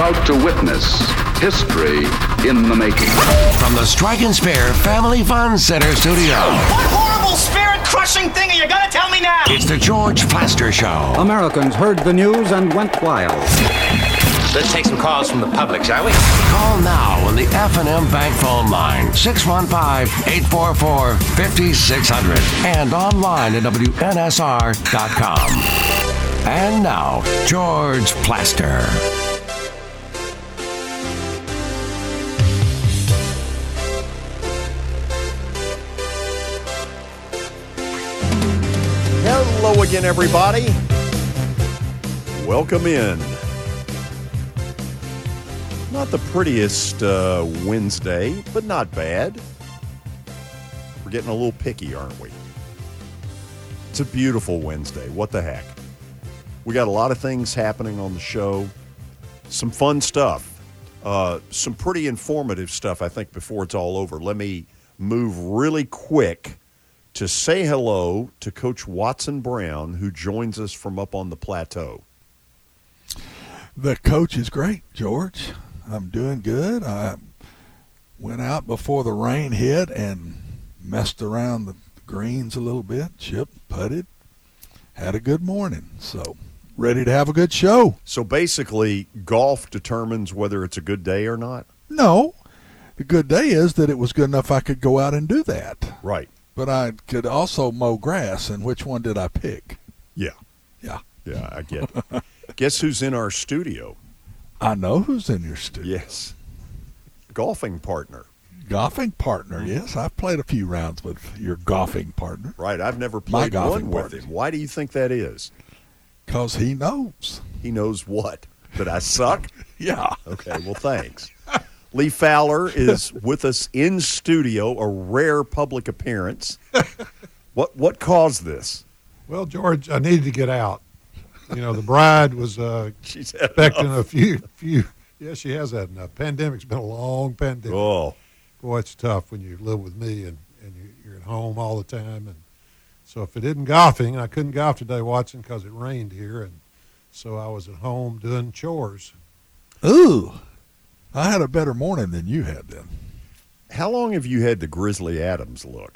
about to witness history in the making. From the Strike and Spare Family Fun Center studio. What horrible spirit-crushing thing are you going to tell me now? It's the George Plaster Show. Americans heard the news and went wild. Let's take some calls from the public, shall we? Call now on the F&M Bank phone line, 615-844-5600, and online at WNSR.com. And now, George Plaster. Hello again, everybody. Welcome in. Not the prettiest Wednesday, but not bad. We're getting a little picky, aren't we? It's a beautiful Wednesday. What the heck? We got a lot of things happening on the show. Some fun stuff. Some pretty informative stuff, I think, before it's all over. Let me move really quick to say hello to Coach Watson Brown, who joins us from up on the plateau. The coach is great, George. I'm doing good. I went out before the rain hit and messed around the greens a little bit, chipped, putted, had a good morning. So ready to have a good show. So basically, golf determines whether it's a good day or not? No. The good day is that it was good enough I could go out and do that. Right. But I could also mow grass, and which one did I pick? Yeah. Yeah. Yeah, I get it. Guess who's in our studio? I know who's in your studio. Yes. Golfing partner. Golfing partner, yes. I've played a few rounds with your golfing partner. Right. I've never played one with him. Why do you think that is? Because he knows. He knows what? That I suck? Yeah. Okay, well, thanks. Lee Fowler is with us in studio, a rare public appearance. What caused this? Well, George, I needed to get out. You know, the bride was expecting a few. Yeah, she has had enough. Pandemic's been a long pandemic. Oh. Boy, it's tough when you live with me and you're at home all the time. And so if it isn't golfing, I couldn't golf today, Watson, because it rained here. And so I was at home doing chores. Ooh. I had a better morning than you had then. How long have you had the Grizzly Adams look?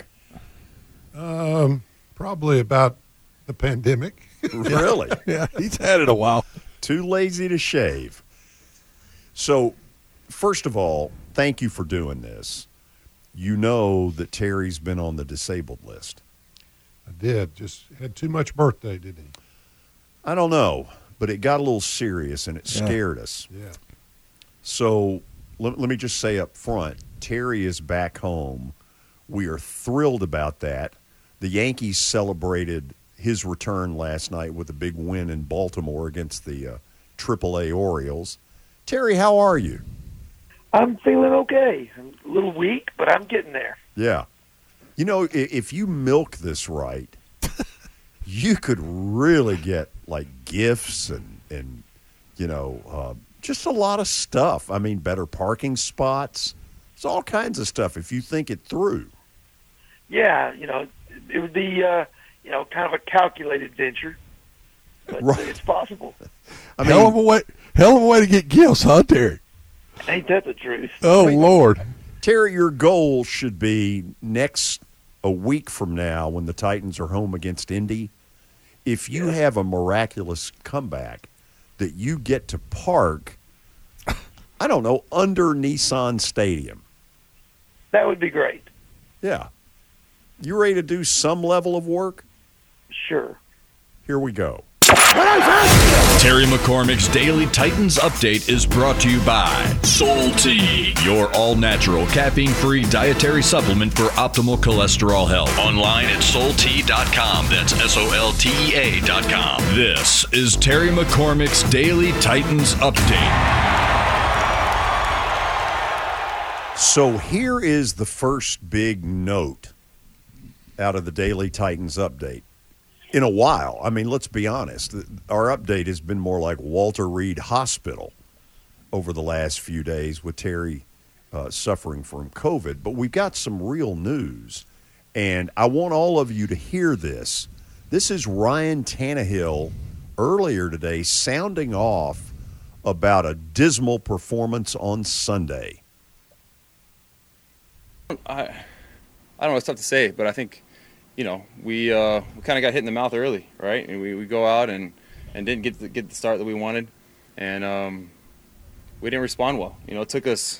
Probably about the pandemic. Really? Yeah, he's had it a while. Too lazy to shave. So, first of all, thank you for doing this. You know that Terry's been on the disabled list. I did. Just had too much birthday, didn't he? I don't know, but it got a little serious and it scared us. Yeah. So let me just say up front, Terry is back home. We are thrilled about that. The Yankees celebrated his return last night with a big win in Baltimore against the AAA Orioles. Terry, how are you? I'm feeling okay. I'm a little weak, but I'm getting there. Yeah. You know, if you milk this right, you could really get, like, gifts and you know, just a lot of stuff. I mean, better parking spots. It's all kinds of stuff if you think it through. Yeah, you know, it would be, kind of a calculated venture, but right. It's possible. I mean, hell of a way to get gifts, huh, Terry? Ain't that the truth? Oh, Lord. Terry, your goal should be a week from now when the Titans are home against Indy, if you have a miraculous comeback, that you get to park, I don't know, under Nissan Stadium. That would be great. Yeah. You ready to do some level of work? Sure. Here we go. Terry McCormick's Daily Titans Update is brought to you by Soul Tea, your all-natural, caffeine-free dietary supplement for optimal cholesterol health. Online at SoulTea.com. That's SOLTEA.com. This is Terry McCormick's Daily Titans Update. So here is the first big note out of the Daily Titans Update. In a while, I mean, let's be honest, our update has been more like Walter Reed Hospital over the last few days with Terry suffering from COVID. But we've got some real news, and I want all of you to hear this. This is Ryan Tannehill earlier today sounding off about a dismal performance on Sunday? I don't know. It's tough to say, but I think, we kind of got hit in the mouth early, right? And we go out and didn't get the start that we wanted, and we didn't respond well. It took us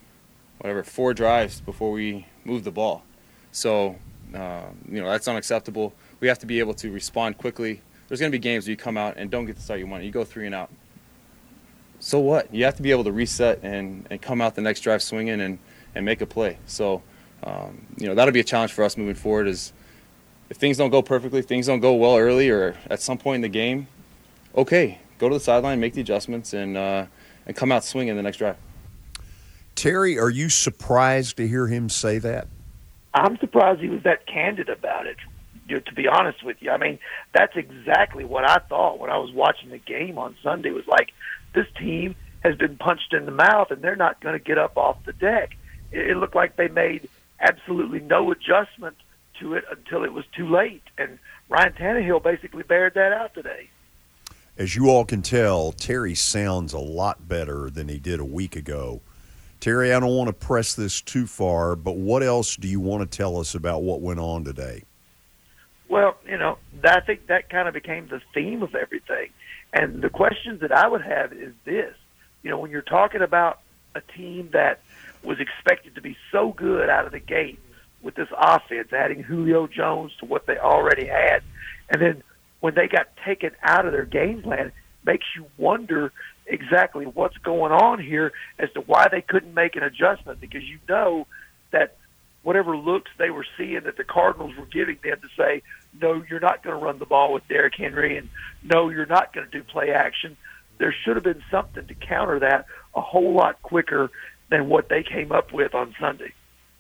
4 drives before we moved the ball. So, that's unacceptable. We have to be able to respond quickly. There's going to be games where you come out and don't get the start you want. You go 3 and out. So what? You have to be able to reset and come out the next drive swinging and make a play. So, that'll be a challenge for us moving forward is if things don't go perfectly, things don't go well early or at some point in the game, okay, go to the sideline, make the adjustments, and come out swinging the next drive. Terry, are you surprised to hear him say that? I'm surprised he was that candid about it, to be honest with you. I mean, that's exactly what I thought when I was watching the game on Sunday. It was like, this team has been punched in the mouth, and they're not going to get up off the deck. It looked like they made absolutely no adjustment to it until it was too late. And Ryan Tannehill basically bared that out today. As you all can tell, Terry sounds a lot better than he did a week ago. Terry, I don't want to press this too far, but what else do you want to tell us about what went on today? Well, I think that kind of became the theme of everything. And the questions that I would have is this. When you're talking about a team that was expected to be so good out of the gate with this offense, adding Julio Jones to what they already had, and then when they got taken out of their game plan, it makes you wonder exactly what's going on here as to why they couldn't make an adjustment, because that whatever looks they were seeing that the Cardinals were giving them to say, no, you're not going to run the ball with Derrick Henry, and no, you're not going to do play action. There should have been something to counter that a whole lot quicker than what they came up with on Sunday.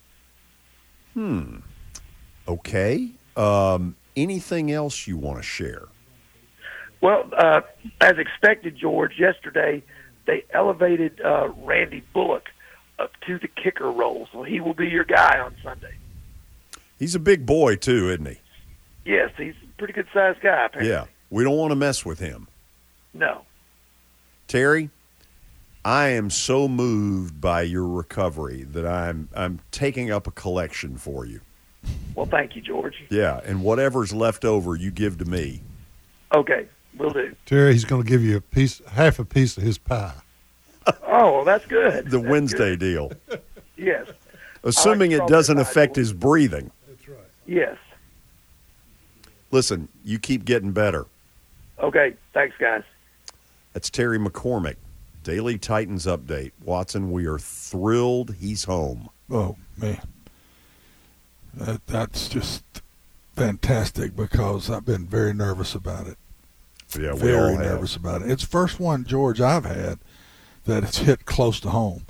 Okay. Anything else you want to share? Well, as expected, George, yesterday they elevated Randy Bullock up to the kicker role, so he will be your guy on Sunday. He's a big boy, too, isn't he? Yes, he's a pretty good-sized guy, apparently. Yeah, we don't want to mess with him. No. Terry, I am so moved by your recovery that I'm taking up a collection for you. Well, thank you, George. Yeah, and whatever's left over, you give to me. Okay, will do. Terry, he's going to give you half a piece of his pie. Oh, well, that's good. The that's Wednesday good. deal. Yes. Assuming it doesn't affect his breathing. That's right. Yes. Listen, you keep getting better. Okay, thanks, guys. That's Terry McCormick, Daily Titans Update. Watson, we are thrilled he's home. Oh, man. That's just fantastic because I've been very nervous about it. Yeah, we very all have. nervous about it. It's the first one, George, I've had that it's hit close to home.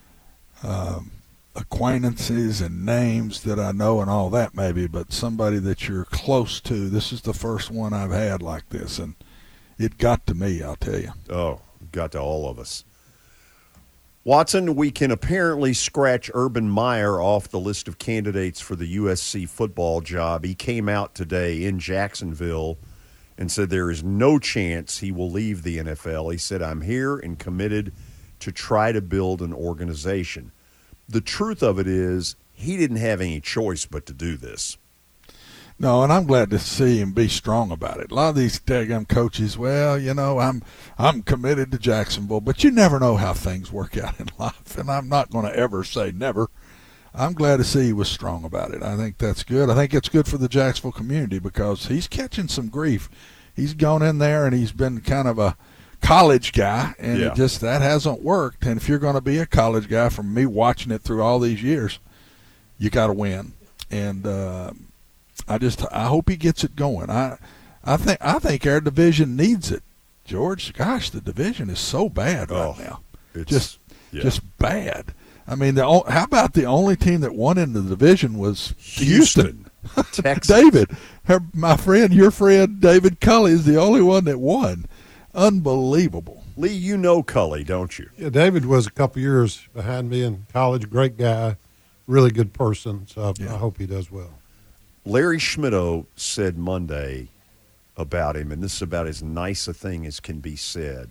Acquaintances and names that I know and all that maybe, but somebody that you're close to, this is the first one I've had like this, and it got to me, I'll tell you. Oh, got to all of us. Watson, we can apparently scratch Urban Meyer off the list of candidates for the USC football job. He came out today in Jacksonville and said there is no chance he will leave the NFL. He said, I'm here and committed to try to build an organization. The truth of it is he didn't have any choice but to do this. No, and I'm glad to see him be strong about it. A lot of these daggum coaches, well, I'm committed to Jacksonville, but you never know how things work out in life, and I'm not going to ever say never. I'm glad to see he was strong about it. I think that's good. I think it's good for the Jacksonville community because he's catching some grief. He's gone in there and he's been kind of a college guy, and that hasn't worked. And if you're going to be a college guy, from me watching it through all these years, you got to win. And I hope he gets it going. I think our division needs it, George. Gosh, the division is so bad right now. It's just bad. I mean, how about the only team that won in the division was Houston. Texas. David, my friend, your friend David Culley is the only one that won. Unbelievable. Lee, you know Culley, don't you? Yeah, David was a couple years behind me in college. Great guy, really good person. So I hope he does well. Larry Schmittou said Monday about him, and this is about as nice a thing as can be said.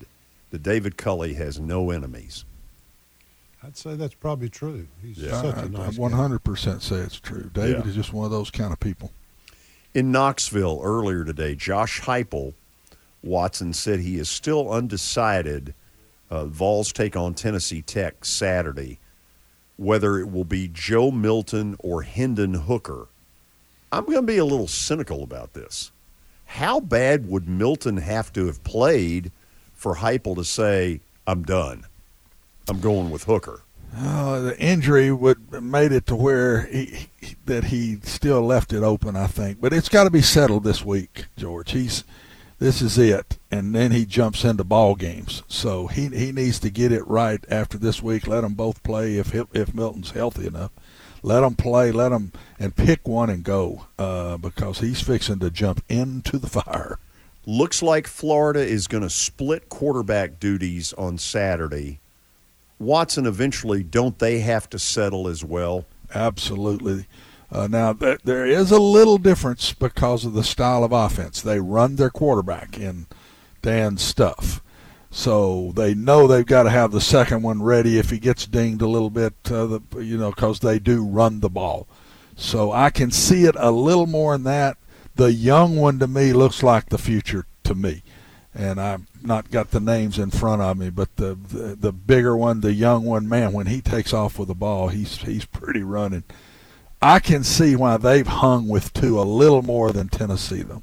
that David Culley has no enemies. I'd say that's probably true. He's Yeah. such a nice I 100% say it's true. David Yeah. is just one of those kind of people. In Knoxville earlier today, Josh Heupel, Watson, said he is still undecided. Vols take on Tennessee Tech Saturday, whether it will be Joe Milton or Hendon Hooker. I'm going to be a little cynical about this. How bad would Milton have to have played for Heupel to say, I'm done? I'm going with Hooker. The injury made it to where he still left it open, I think. But it's got to be settled this week, George. This is it, and then he jumps into ball games. So he needs to get it right after this week. Let them both play if Milton's healthy enough. Let them play, and pick one and go because he's fixing to jump into the fire. Looks like Florida is going to split quarterback duties on Saturday. Watson, eventually, don't they have to settle as well? Absolutely. Now, there is a little difference because of the style of offense. They run their quarterback in Dan's stuff. So they know they've got to have the second one ready if he gets dinged a little bit, because they do run the ball. So I can see it a little more in that. The young one to me looks like the future to me. And I've not got the names in front of me, but the bigger one, the young one, man, when he takes off with the ball, he's pretty running. I can see why they've hung with two a little more than Tennessee, though.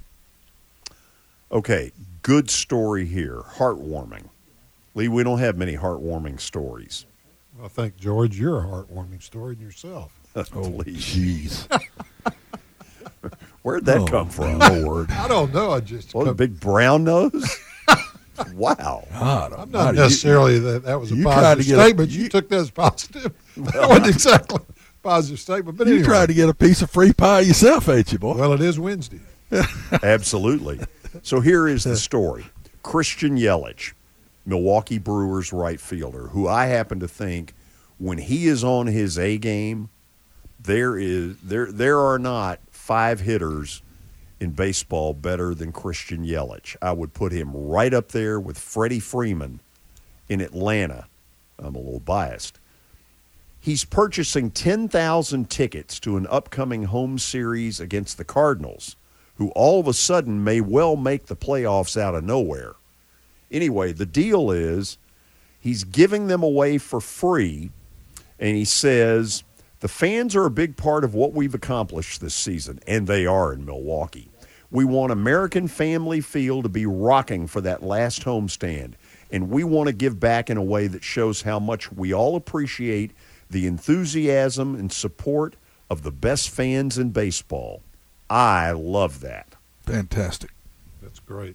Okay, good story here. Heartwarming. Lee, we don't have many heartwarming stories. Well, I think, George, you're a heartwarming story in yourself. Please. Jeez. Where'd that come from? Lord. I don't know. I just a big brown nose? Wow. God, I'm not necessarily that was a positive statement. You took that as positive. That wasn't exactly a positive statement. But anyway. You tried to get a piece of free pie yourself, ain't you, boy? Well, it is Wednesday. Absolutely. So here is the story. Christian Yelich, Milwaukee Brewers right fielder, who I happen to think when he is on his A game, there are not 5 hitters in baseball better than Christian Yelich. I would put him right up there with Freddie Freeman in Atlanta. I'm a little biased. He's purchasing 10,000 tickets to an upcoming home series against the Cardinals, who all of a sudden may well make the playoffs out of nowhere. Anyway, the deal is he's giving them away for free, and he says, the fans are a big part of what we've accomplished this season, and they are in Milwaukee. We want American Family Field to be rocking for that last homestand, and we want to give back in a way that shows how much we all appreciate the enthusiasm and support of the best fans in baseball. I love that. Fantastic. That's great.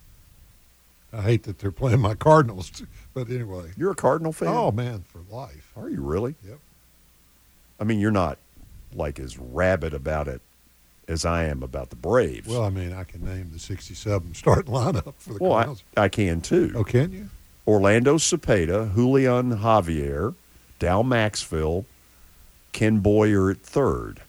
I hate that they're playing my Cardinals, but anyway. You're a Cardinal fan? Oh, man, for life. Are you really? Yep. I mean, you're not like as rabid about it as I am about the Braves. Well, I mean, I can name the 67 starting lineup for the Well, Cardinals. I can too. Oh, can you? Orlando Cepeda, Julian Javier, Dow Maxfield, Ken Boyer at third.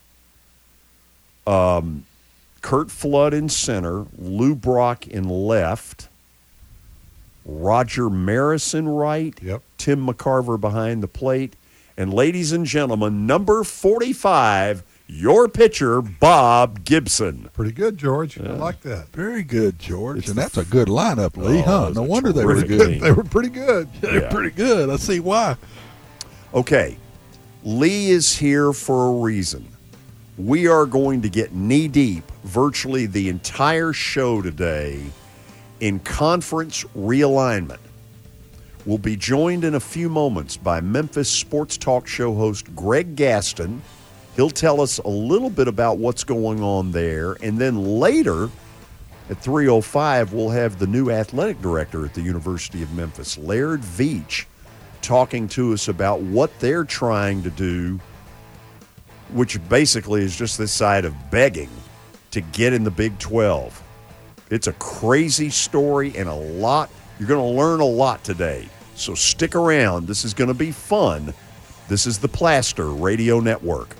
Kurt Flood in center, Lou Brock in left, Roger Maris in right, Tim McCarver behind the plate, and ladies and gentlemen, number 45, your pitcher, Bob Gibson. Pretty good, George. I like that. Very good, George. And that's a good lineup, Lee, huh? No wonder they were good. They were pretty good. They're pretty good. I see why. Okay, Lee is here for a reason. We are going to get knee-deep virtually the entire show today in conference realignment. We'll be joined in a few moments by Memphis sports talk show host Greg Gaston. He'll tell us a little bit about what's going on there. And then later at 3:05, we'll have the new athletic director at the University of Memphis, Laird Veach, talking to us about what they're trying to do, which basically is just this side of begging to get in the Big 12. It's a crazy story and a lot. You're going to learn a lot today. So stick around. This is going to be fun. This is the Plaster Radio Network.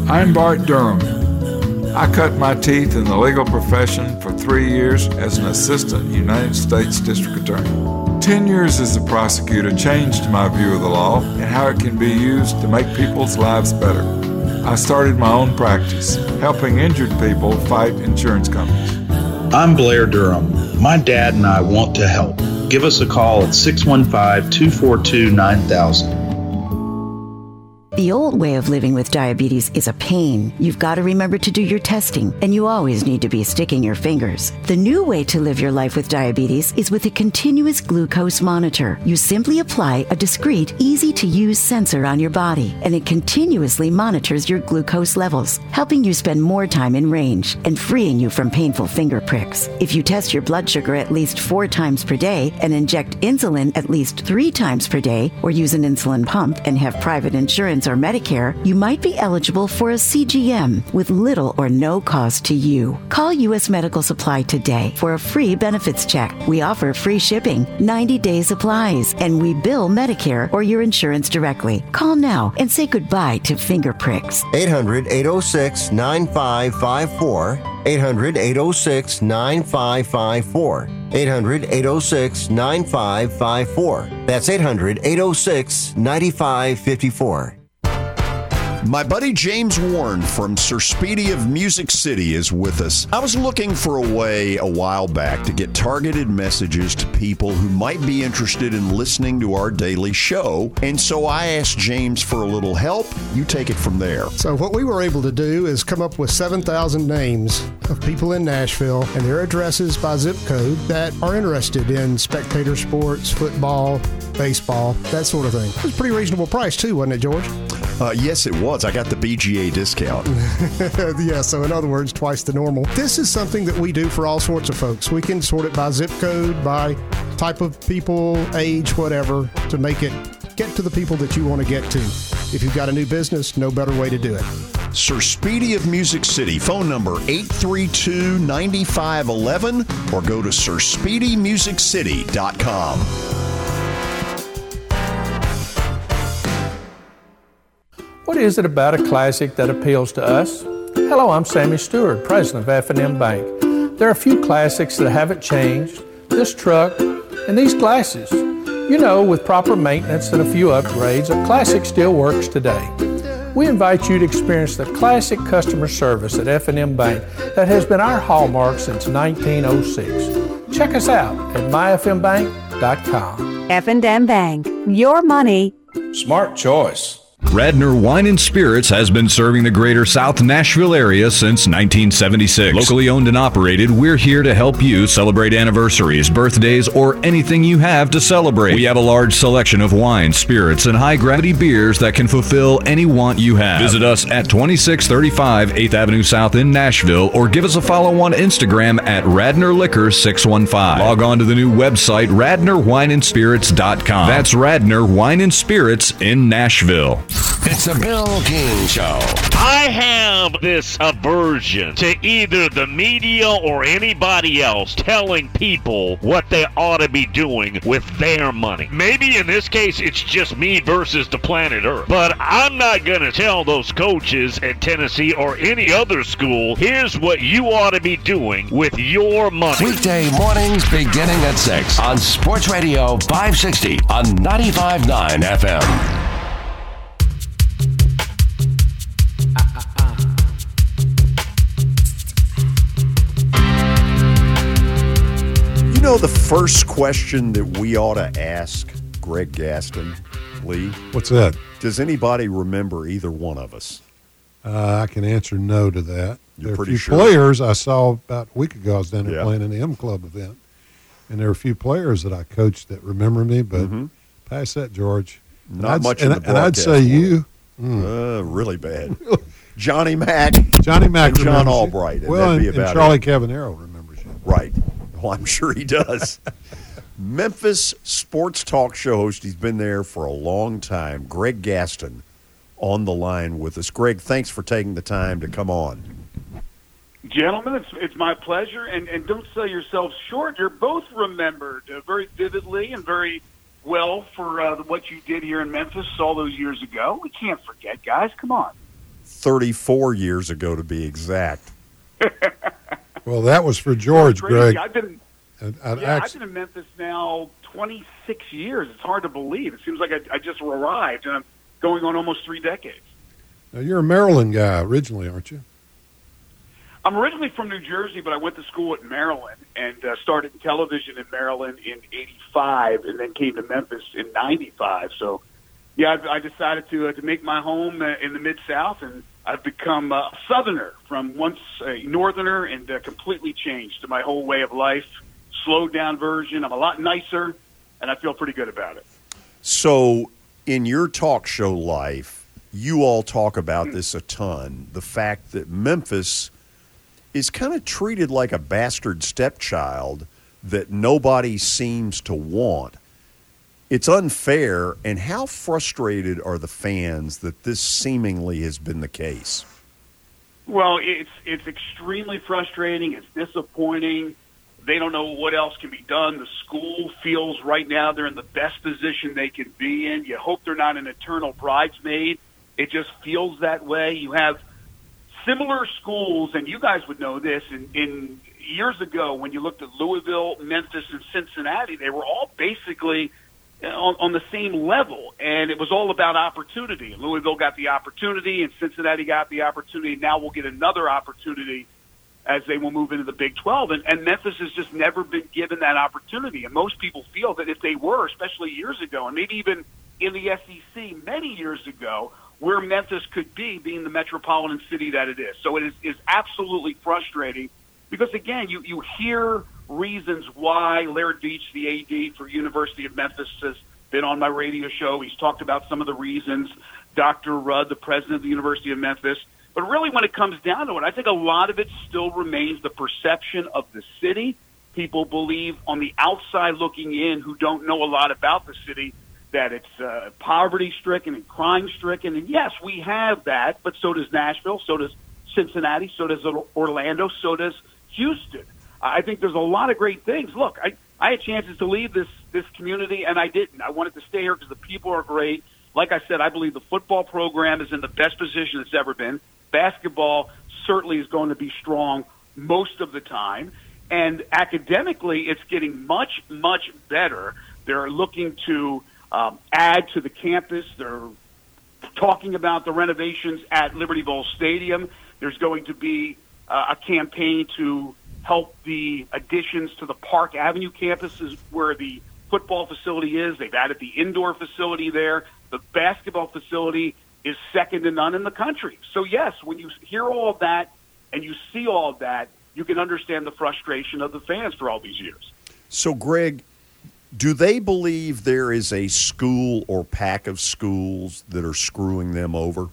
I'm Bart Durham. I cut my teeth in the legal profession for 3 years as an assistant United States District Attorney. 10 years as a prosecutor changed my view of the law and how it can be used to make people's lives better. I started my own practice, helping injured people fight insurance companies. I'm Blair Durham. My dad and I want to help. Give us a call at 615-242-9000. The old way of living with diabetes is a pain. You've got to remember to do your testing, and you always need to be sticking your fingers. The new way to live your life with diabetes is with a continuous glucose monitor. You simply apply a discreet, easy-to-use sensor on your body, and it continuously monitors your glucose levels, helping you spend more time in range and freeing you from painful finger pricks. If you test your blood sugar at least 4 times per day and inject insulin at least 3 times per day, or use an insulin pump and have private insurance or Medicare, you might be eligible for a CGM with little or no cost to you. Call U.S. Medical Supply today for a free benefits check. We offer free shipping, 90-day supplies, and we bill Medicare or your insurance directly. Call now and say goodbye to finger pricks. 800-806-9554. 800-806-9554. 800-806-9554. That's 800-806-9554. My buddy James Warren from Sir Speedy of Music City is with us. I was looking for a way a while back to get targeted messages to people who might be interested in listening to our daily show, and so I asked James for a little help. You take it from there. So what we were able to do is come up with 7,000 names of people in Nashville and their addresses by zip code that are interested in spectator sports, football, baseball, that sort of thing. It was a pretty reasonable price too, wasn't it, George? Yes, it was. I got the BGA discount. Yeah, so in other words, twice the normal. This is something that we do for all sorts of folks. We can sort it by zip code, by type of people, age, whatever, to make it get to the people that you want to get to. If you've got a new business, no better way to do it. Sir Speedy of Music City, phone number 832-9511, or go to sirspeedymusiccity.com. What is it about a classic that appeals to us? Hello, I'm Sammy Stewart, president of F&M Bank. There are a few classics that haven't changed, this truck and these glasses. You know, with proper maintenance and a few upgrades, a classic still works today. We invite you to experience the classic customer service at F&M Bank that has been our hallmark since 1906. Check us out at myfmbank.com. F&M Bank, your money. Smart choice. Radnor Wine and Spirits has been serving the greater South Nashville area since 1976. Locally owned and operated, we're here to help you celebrate anniversaries, birthdays, or anything you have to celebrate. We have a large selection of wines, spirits, and high-gravity beers that can fulfill any want you have. Visit us at 2635 8th Avenue South in Nashville, or give us a follow on Instagram at Radnor Liquor 615. Log on to the new website, RadnorWineandSpirits.com. That's Radnor Wine and Spirits in Nashville. It's a Bill King Show. I have this aversion to either the media or anybody else telling people what they ought to be doing with their money. Maybe in this case it's just me versus the planet Earth. But I'm not going to tell those coaches at Tennessee or any other school, here's what you ought to be doing with your money. Weekday mornings beginning at 6 on Sports Radio 560 on 95.9 FM. You know the first question that we ought to ask Greg Gaston, Lee? What's that? Does anybody remember either one of us? I can answer no to that. You're there are a pretty few sure? players I saw about a week ago. I was down there Yeah. playing in the M Club event, and there are a few players that I coached that remember me, but past that, George. Not And much I'd, in the and I'd say broadcast you. Really bad. Johnny Mack. Johnny Mack and John remembers you. Albright. And Well, that'd be and about Charlie it. Cavanero remembers you. Right. Well, I'm sure he does. Memphis sports talk show host. He's been there for a long time. Greg Gaston on the line with us. Greg, thanks for taking the time to come on. Gentlemen, it's my pleasure, and don't sell yourselves short. You're both remembered very vividly and very well for what you did here in Memphis all those years ago. We can't forget, guys. Come on. 34 years ago, to be exact. Well, that was for George, Greg. I've been in Memphis now 26 years. It's hard to believe. It seems like I just arrived, and I'm going on almost 3 decades. Now, you're a Maryland guy originally, aren't you? I'm originally from New Jersey, but I went to school at Maryland and started in television in Maryland in '85, and then came to Memphis in '95. So, yeah, I decided to make my home in the Mid-South, and I've become a Southerner from once a Northerner, and completely changed my whole way of life. Slowed down version. I'm a lot nicer, and I feel pretty good about it. So, in your talk show life, you all talk about this a ton. The fact that Memphis is kind of treated like a bastard stepchild that nobody seems to want. It's unfair, and how frustrated are the fans that this seemingly has been the case? Well, it's extremely frustrating. It's disappointing. They don't know what else can be done. The school feels right now they're in the best position they can be in. You hope they're not an eternal bridesmaid. It just feels that way. You have similar schools, and you guys would know this, in years ago when you looked at Louisville, Memphis, and Cincinnati, they were all basically on the same level, and it was all about opportunity. Louisville got the opportunity, and Cincinnati got the opportunity. Now we'll get another opportunity as they will move into the Big 12, and Memphis has just never been given that opportunity, and most people feel that if they were, especially years ago, and maybe even in the SEC many years ago, where Memphis could be, being the metropolitan city that it is. So it is absolutely frustrating because, again, you hear reasons why Laird Beach, the AD for University of Memphis, has been on my radio show. He's talked about some of the reasons. Dr. Rudd, the president of the University of Memphis. But really, when it comes down to it, I think a lot of it still remains the perception of the city. People believe on the outside looking in who don't know a lot about the city that it's poverty-stricken and crime-stricken. And, yes, we have that, but so does Nashville, so does Cincinnati, so does Orlando, so does Houston. I think there's a lot of great things. Look, I had chances to leave this community, and I didn't. I wanted to stay here because the people are great. Like I said, I believe the football program is in the best position it's ever been. Basketball certainly is going to be strong most of the time. And academically, it's getting much, much better. They're looking to add to the campus. They're talking about the renovations at Liberty Bowl Stadium. There's going to be a campaign to help the additions to the Park Avenue campuses where the football facility is. They've added the indoor facility there. The basketball facility is second to none in the country. So, yes, when you hear all of that and you see all of that, you can understand the frustration of the fans for all these years. So, Greg, do they believe there is a school or pack of schools that are screwing them over?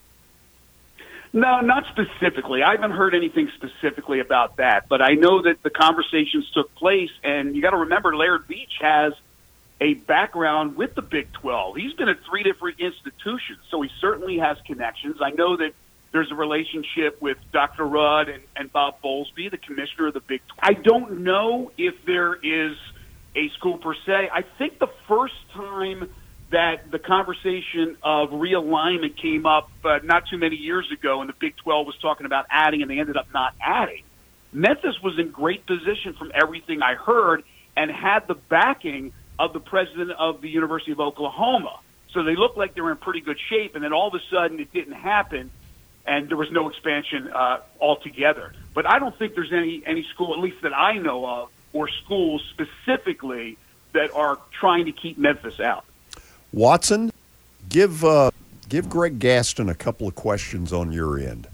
No, not specifically. I haven't heard anything specifically about that, but I know that the conversations took place, and you got to remember Laird Beach has a background with the Big 12. He's been at 3 different institutions, so he certainly has connections. I know that there's a relationship with Dr. Rudd and Bob Bowlesby, the commissioner of the Big 12. I don't know if there is a school per se. I think the first time that the conversation of realignment came up not too many years ago, and the Big 12 was talking about adding, and they ended up not adding. Memphis was in great position from everything I heard and had the backing of the president of the University of Oklahoma. So they looked like they were in pretty good shape, and then all of a sudden it didn't happen, and there was no expansion altogether. But I don't think there's any school, at least that I know of, or schools specifically that are trying to keep Memphis out. Watson, give Greg Gaston a couple of questions on your end.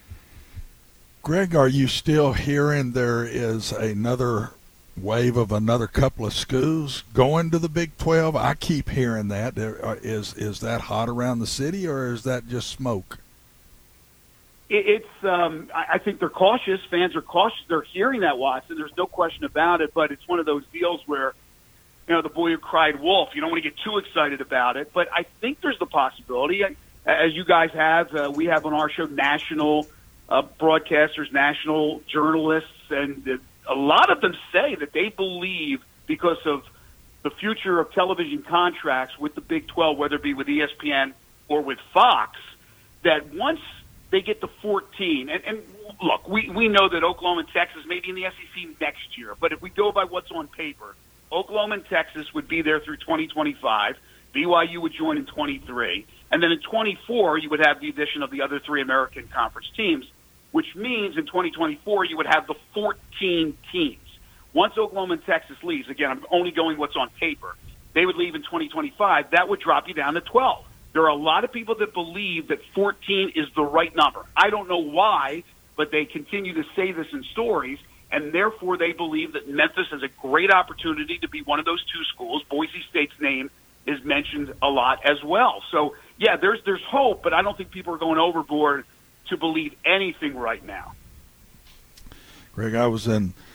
Greg, are you still hearing there is another wave of another couple of schools going to the Big 12? I keep hearing that. Is that hot around the city, or is that just smoke? I think they're cautious. Fans are cautious. They're hearing that, Watson. There's no question about it, but it's one of those deals where, you know, the boy who cried wolf. You don't want to get too excited about it, but I think there's the possibility, as you guys have, we have on our show national broadcasters, national journalists, and a lot of them say that they believe because of the future of television contracts with the Big 12, whether it be with ESPN or with Fox, that once they get to 14. And look, we know that Oklahoma and Texas may be in the SEC next year, but if we go by what's on paper, Oklahoma and Texas would be there through 2025. BYU would join in 23. And then in 24, you would have the addition of the other three American Conference teams, which means in 2024 you would have the 14 teams. Once Oklahoma and Texas leaves, again, I'm only going what's on paper, they would leave in 2025. That would drop you down to 12. There are a lot of people that believe that 14 is the right number. I don't know why, but they continue to say this in stories, and therefore they believe that Memphis has a great opportunity to be one of those two schools. Boise State's name is mentioned a lot as well. So, yeah, there's hope, but I don't think people are going overboard to believe anything right now. Greg, I was the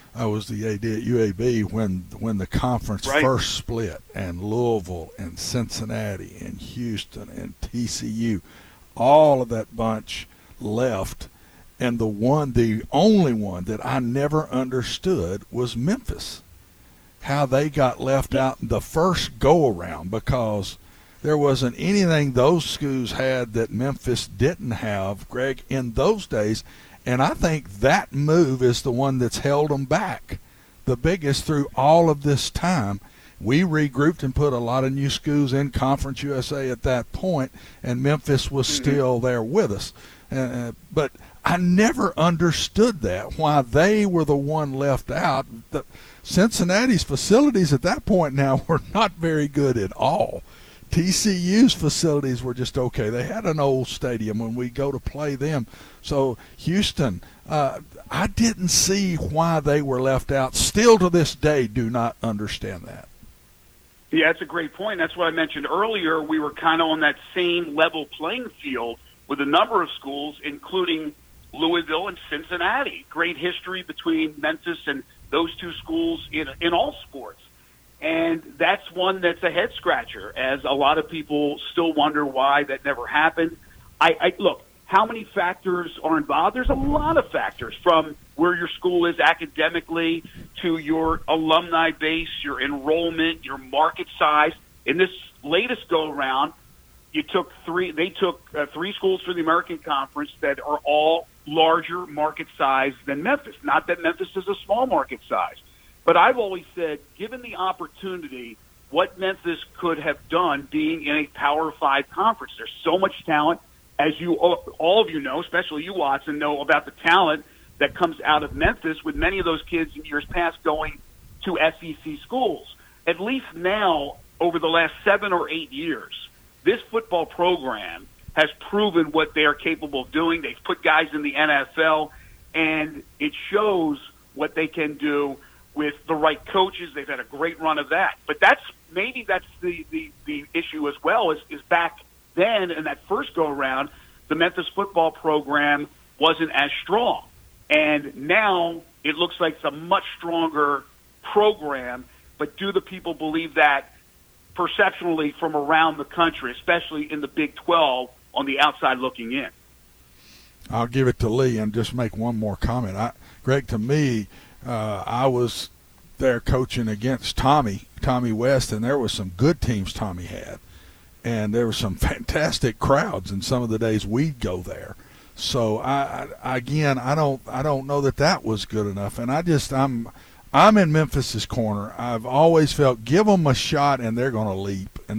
AD at UAB when the conference first split, and Louisville and Cincinnati and Houston and TCU, all of that bunch left, and the only one that I never understood was Memphis. How they got left out the first go-around, because there wasn't anything those schools had that Memphis didn't have, Greg, in those days. And I think that move is the one that's held them back the biggest through all of this time. We regrouped and put a lot of new schools in Conference USA at that point, and Memphis was still there with us. But I never understood that, why they were the one left out. Cincinnati's facilities at that point now were not very good at all. TCU's facilities were just okay. They had an old stadium when we go to play them. So Houston, I didn't see why they were left out. Still to this day, do not understand that. Yeah, that's a great point. That's what I mentioned earlier. We were kind of on that same level playing field with a number of schools, including Louisville and Cincinnati. Great history between Memphis and those two schools in all sports. And that's one that's a head-scratcher, as a lot of people still wonder why that never happened. Look, how many factors are involved? There's a lot of factors, from where your school is academically to your alumni base, your enrollment, your market size. In this latest go-around, they took three schools for the American Conference that are all larger market size than Memphis. Not that Memphis is a small market size. But I've always said, given the opportunity, what Memphis could have done being in a Power 5 conference. There's so much talent, as all of you know, especially you, Watson, know about the talent that comes out of Memphis, with many of those kids in years past going to SEC schools. At least now, over the last 7 or 8 years, this football program has proven what they are capable of doing. They've put guys in the NFL, and it shows what they can do with the right coaches. They've had a great run of that. But that's the issue as well, is back then in that first go-around, the Memphis football program wasn't as strong. And now it looks like it's a much stronger program. But do the people believe that perceptually from around the country, especially in the Big 12, on the outside looking in? I'll give it to Lee and just make one more comment. Greg, to me, I was there coaching against Tommy West, and there was some good teams Tommy had, and there were some fantastic crowds in some of the days we'd go there. So I don't know that was good enough, and I'm in Memphis's corner. I've always felt, give them a shot and they're going to leap, and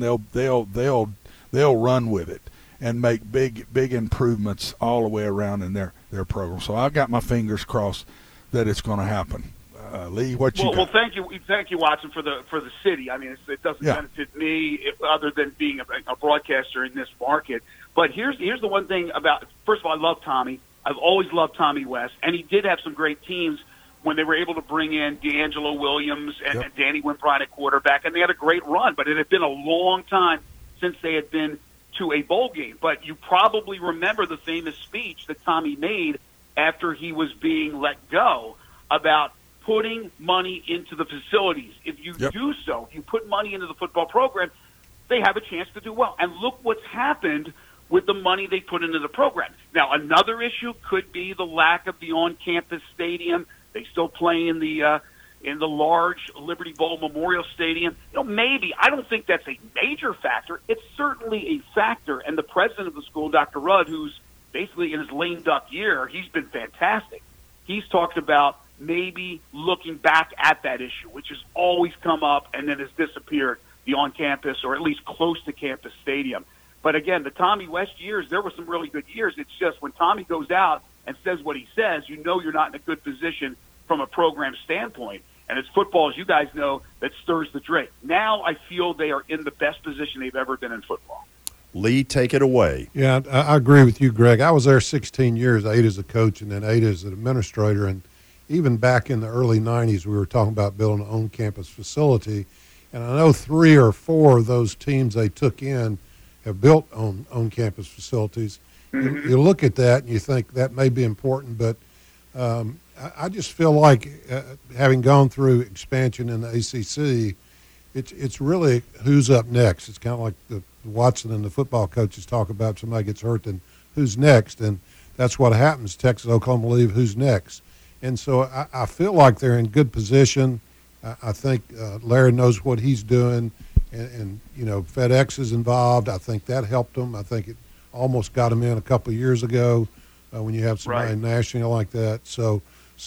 they'll run with it and make big improvements all the way around in their program. So I've got my fingers crossed that it's going to happen. Lee, what you got? Well, thank you, Watson, for the city. I mean, it doesn't benefit me other than being a broadcaster in this market. But here's the one thing about. First of all, I love Tommy. I've always loved Tommy West, and he did have some great teams when they were able to bring in D'Angelo Williams and Danny Wimbrine at quarterback, and they had a great run. But it had been a long time since they had been to a bowl game. But you probably remember the famous speech that Tommy made after he was being let go about putting money into the facilities. If you do so, if you put money into the football program, they have a chance to do well. And look what's happened with the money they put into the program. Now, another issue could be the lack of the on-campus stadium. They still play in the large Liberty Bowl Memorial Stadium. Maybe. I don't think that's a major factor. It's certainly a factor. And the president of the school, Dr. Rudd, who's basically in his lame duck year, he's been fantastic. He's talked about maybe looking back at that issue, which has always come up and then has disappeared beyond campus or at least close to campus stadium. But again, the Tommy West years, there were some really good years. It's just when Tommy goes out and says what he says, you know you're not in a good position from a program standpoint. And it's football, as you guys know, that stirs the drink. Now I feel they are in the best position they've ever been in football. Lee, take it away. Yeah, I agree with you, Greg. I was there 16 years, 8 as a coach and then 8 as an administrator. And even back in the early 90s, we were talking about building an on-campus facility. And I know 3 or 4 of those teams they took in have built on-campus facilities. Mm-hmm. You look at that and you think that may be important, but I just feel like having gone through expansion in the ACC, it's really who's up next. It's kind of like the Watson and the football coaches talk about somebody gets hurt, then who's next? And that's what happens. Texas, Oklahoma leave, who's next? And so I feel like they're in good position. I think Larry knows what he's doing, and FedEx is involved. I think that helped them. I think it almost got them in a couple of years ago when you have somebody national like that. So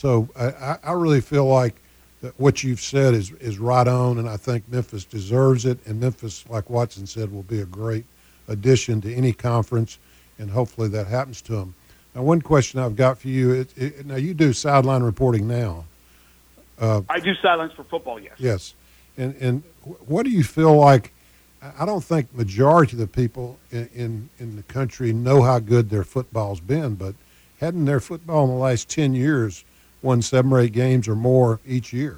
I really feel like that what you've said is right on, and I think Memphis deserves it. And Memphis, like Watson said, will be a great addition to any conference, and hopefully that happens to them. Now, one question I've got for you, now you do sideline reporting now. I do sidelines for football, yes. Yes. And what do you feel like? I don't think majority of the people in the country know how good their football's been, but hadn't their football in the last 10 years won 7 or 8 games or more each year?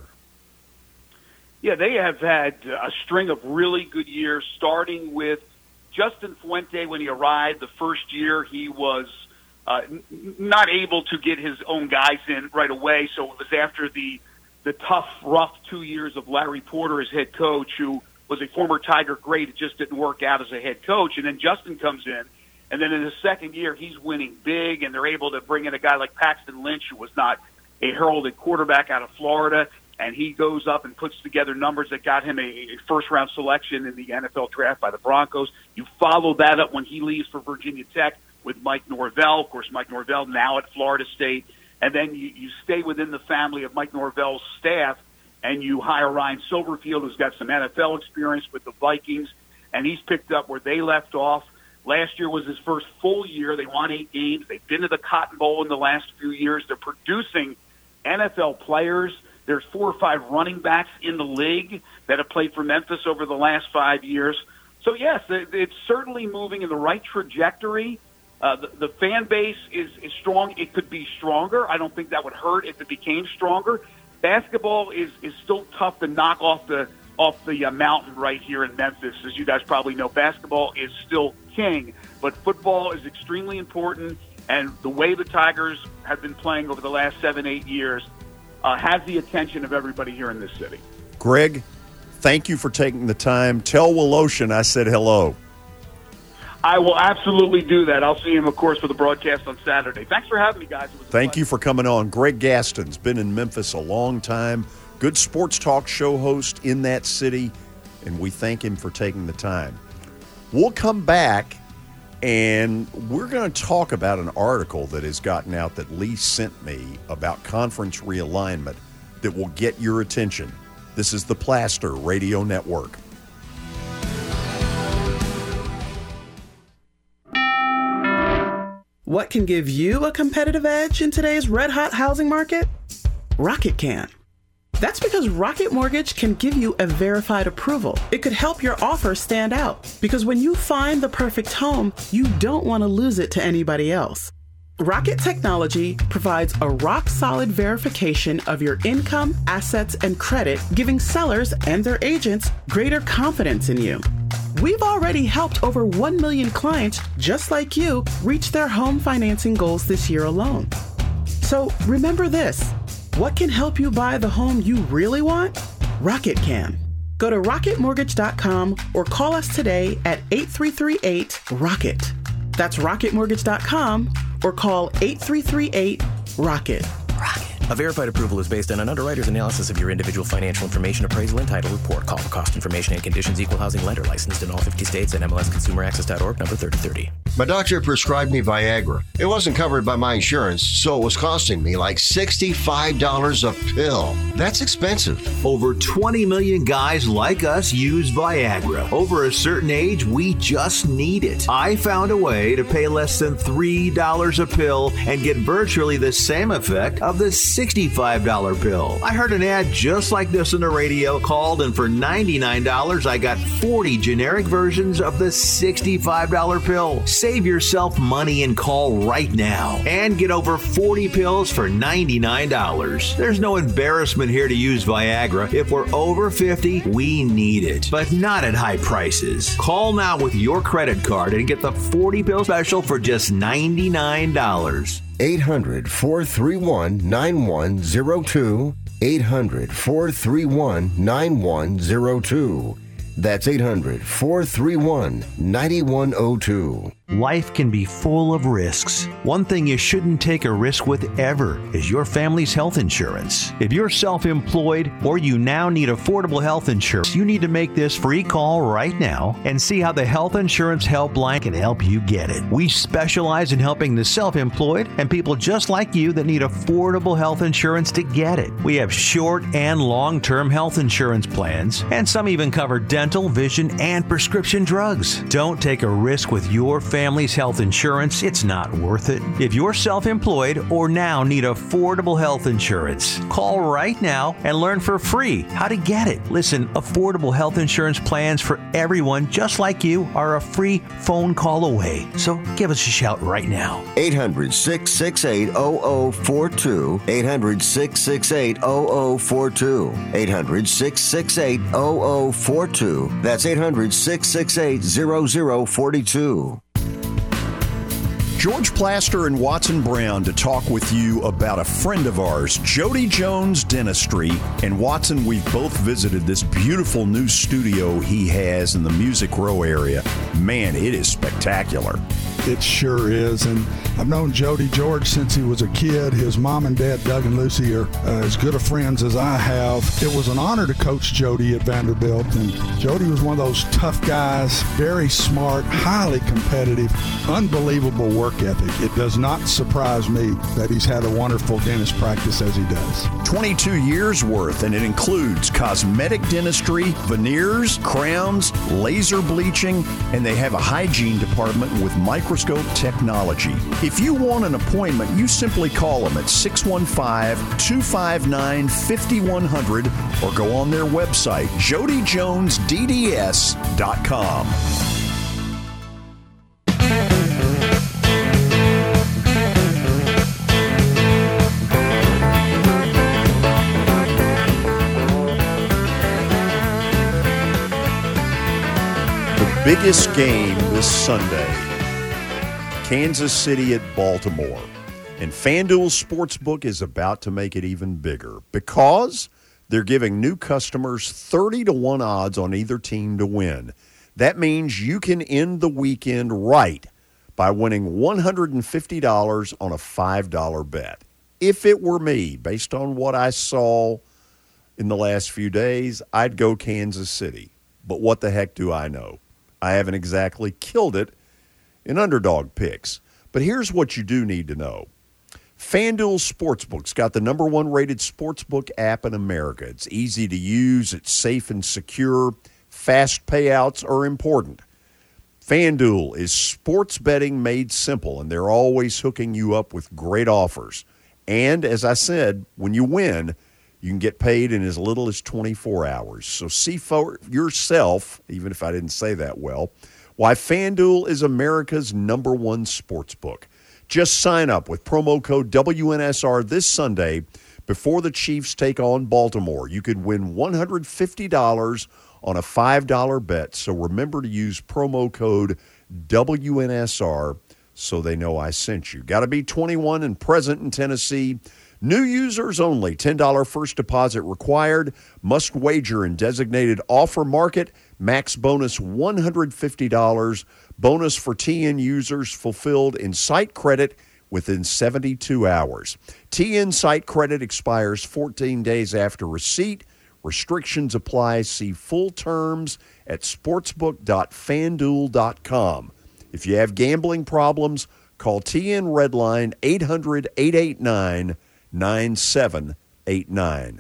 Yeah, they have had a string of really good years, starting with Justin Fuente. When he arrived the first year, he was not able to get his own guys in right away, so it was after the tough, rough 2 years of Larry Porter as head coach, who was a former Tiger great. It just didn't work out as a head coach. And then Justin comes in, and then in his second year, he's winning big, and they're able to bring in a guy like Paxton Lynch, who was not a heralded quarterback out of Florida, and he goes up and puts together numbers that got him a first-round selection in the NFL draft by the Broncos. You follow that up when he leaves for Virginia Tech with Mike Norvell. Of course, Mike Norvell now at Florida State. And then you stay within the family of Mike Norvell's staff, and you hire Ryan Silverfield, who's got some NFL experience with the Vikings, and he's picked up where they left off. Last year was his first full year. They won 8 games. They've been to the Cotton Bowl in the last few years. They're producing NFL players. There's 4 or 5 running backs in the league that have played for Memphis over the last 5 years. So, yes, it's certainly moving in the right trajectory. The fan base is strong. It could be stronger. I don't think that would hurt if it became stronger. Basketball is still tough to knock off the mountain right here in Memphis. As you guys probably know, basketball is still king, but football is extremely important, and the way the Tigers have been playing over the last 7-8 years has the attention of everybody here in this city. Greg, thank you for taking the time. Tell Woloshin I said hello. I will absolutely do that. I'll see him, of course, for the broadcast on Saturday. Thanks for having me, guys. Thank you for coming on. Greg Gaston's been in Memphis a long time. Good sports talk show host in that city, and we thank him for taking the time. We'll come back, and we're going to talk about an article that has gotten out that Lee sent me about conference realignment that will get your attention. This is the Plaster Radio Network. What can give you a competitive edge in today's red-hot housing market? Rocket can. That's because Rocket Mortgage can give you a verified approval. It could help your offer stand out, because when you find the perfect home, you don't want to lose it to anybody else. Rocket Technology provides a rock-solid verification of your income, assets, and credit, giving sellers and their agents greater confidence in you. We've already helped over 1 million clients just like you reach their home financing goals this year alone. So remember this, what can help you buy the home you really want? Rocket can. Go to rocketmortgage.com or call us today at 8338-ROCKET. That's rocketmortgage.com or call 8338-ROCKET. Rocket. A verified approval is based on an underwriter's analysis of your individual financial information, appraisal, and title report. Call for cost information and conditions. Equal housing lender, licensed in all 50 states and MLSConsumerAccess.org, number 3030. My doctor prescribed me Viagra. It wasn't covered by my insurance, so it was costing me like $65 a pill. That's expensive. Over 20 million guys like us use Viagra. Over a certain age, we just need it. I found a way to pay less than $3 a pill and get virtually the same effect of the $65 pill. I heard an ad just like this on the radio, called, and for $99, I got 40 generic versions of the $65 pill. Save yourself money and call right now and get over 40 pills for $99. There's no embarrassment here to use Viagra. If we're over 50, we need it, but not at high prices. Call now with your credit card and get the 40 pill special for just $99. 800-431-9102. 800-431-9102. That's 800-431-9102. Life can be full of risks. One thing you shouldn't take a risk with ever is your family's health insurance. If you're self-employed or you now need affordable health insurance, you need to make this free call right now and see how the Health Insurance Helpline can help you get it. We specialize in helping the self-employed and people just like you that need affordable health insurance to get it. We have short and long-term health insurance plans, and some even cover dental, vision, and prescription drugs. Don't take a risk with your family's health insurance. It's not worth it. If you're self-employed or now need affordable health insurance, call right now and learn for free how to get it. Listen, affordable health insurance plans for everyone just like you are a free phone call away. So give us a shout right now. 800-668-0042. 800-668-0042. 800-668-0042. That's 800-668-0042. George Plaster and Watson Brown to talk with you about a friend of ours, Jody Jones Dentistry. And Watson, we've both visited this beautiful new studio he has in the Music Row area. Man, it is spectacular. It sure is. And I've known Jody George since he was a kid. His mom and dad, Doug and Lucy, are as good of friends as I have. It was an honor to coach Jody at Vanderbilt. And Jody was one of those tough guys, very smart, highly competitive, unbelievable work ethic. It does not surprise me that he's had a wonderful dentist practice as he does. 22 years worth, and it includes cosmetic dentistry, veneers, crowns, laser bleaching, and they have a hygiene department with microscope technology. If you want an appointment, you simply call them at 615-259-5100 or go on their website, jodyjonesdds.com. The biggest game this Sunday, Kansas City at Baltimore. And FanDuel Sportsbook is about to make it even bigger because they're giving new customers 30-1 odds on either team to win. That means you can end the weekend right by winning $150 on a $5 bet. If it were me, based on what I saw in the last few days, I'd go Kansas City. But what the heck do I know? I haven't exactly killed it in underdog picks. But here's what you do need to know. FanDuel Sportsbook's got the #1 rated sportsbook app in America. It's easy to use, it's safe and secure, fast payouts are important. FanDuel is sports betting made simple, and they're always hooking you up with great offers. And as I said, when you win, you can get paid in as little as 24 hours. So see for yourself, even if I didn't say that well, why FanDuel is America's #1 sportsbook. Just sign up with promo code WNSR this Sunday before the Chiefs take on Baltimore. You could win $150 on a $5 bet. So remember to use promo code WNSR so they know I sent you. Got to be 21 and present in Tennessee. New users only. $10 first deposit required. Must wager in designated offer market. Max bonus $150. Bonus for TN users fulfilled in site credit within 72 hours. TN site credit expires 14 days after receipt. Restrictions apply. See full terms at sportsbook.fanduel.com. If you have gambling problems, call TN Redline 800-889-9789.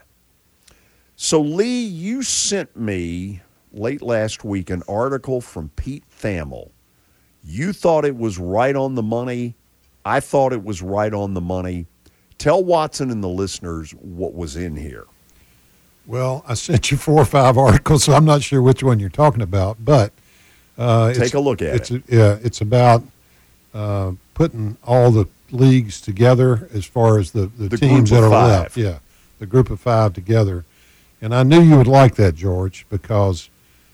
So, Lee, you sent me late last week an article from Pete Thamel. You thought it was right on the money. I thought it was right on the money. Tell Watson and the listeners what was in here. Well, I sent you 4 or 5 articles, so I'm not sure which one you're talking about. But take a look at it. It's about putting all the leagues together as far as the teams that are left. Yeah, the group of 5 together. And I knew you would like that, George, because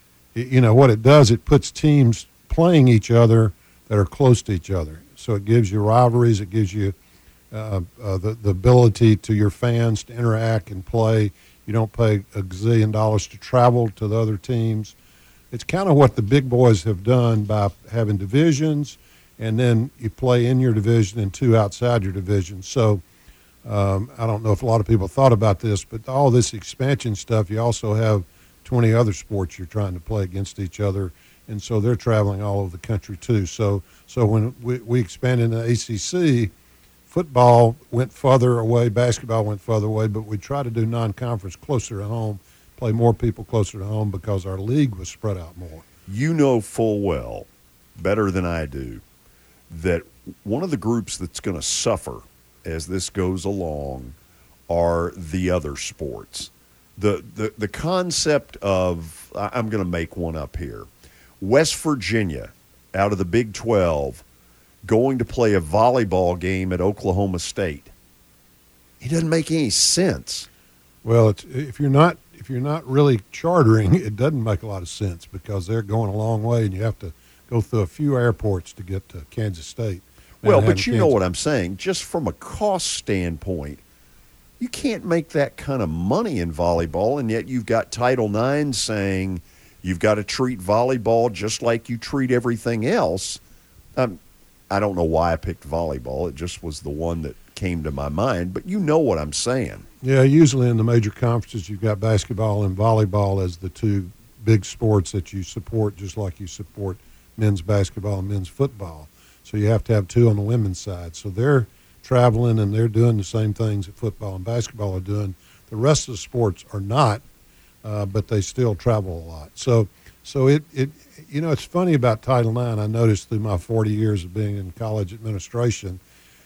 what it does, it puts teams playing each other that are close to each other. So it gives you rivalries. It gives you the ability to your fans to interact and play. You don't pay a gazillion dollars to travel to the other teams. It's kind of what the big boys have done by having divisions, and then you play in your division and 2 outside your division. So I don't know if a lot of people thought about this, but all this expansion stuff, you also have 20 other sports you're trying to play against each other, and so they're traveling all over the country too. So when we expanded the ACC, football went further away, basketball went further away, but we try to do non-conference closer to home, play more people closer to home because our league was spread out more. You know full well, better than I do, that one of the groups that's going to suffer as this goes along are the other sports. The concept of, I'm going to make one up here, West Virginia out of the Big 12 going to play a volleyball game at Oklahoma State. It doesn't make any sense. Well, if you're not really chartering, it doesn't make a lot of sense because they're going a long way, and you have to go through a few airports to get to Kansas State. Well, but you know what I'm saying. Just from a cost standpoint, you can't make that kind of money in volleyball, and yet you've got Title IX saying you've got to treat volleyball just like you treat everything else. I don't know why I picked volleyball. It just was the one that came to my mind, but you know what I'm saying. Yeah, usually in the major conferences, you've got basketball and volleyball as the 2 big sports that you support, just like you support men's basketball and men's football. So you have to have 2 on the women's side. So they're traveling and they're doing the same things that football and basketball are doing. The rest of the sports are not, but they still travel a lot. So it it's funny about Title IX. I noticed through my 40 years of being in college administration,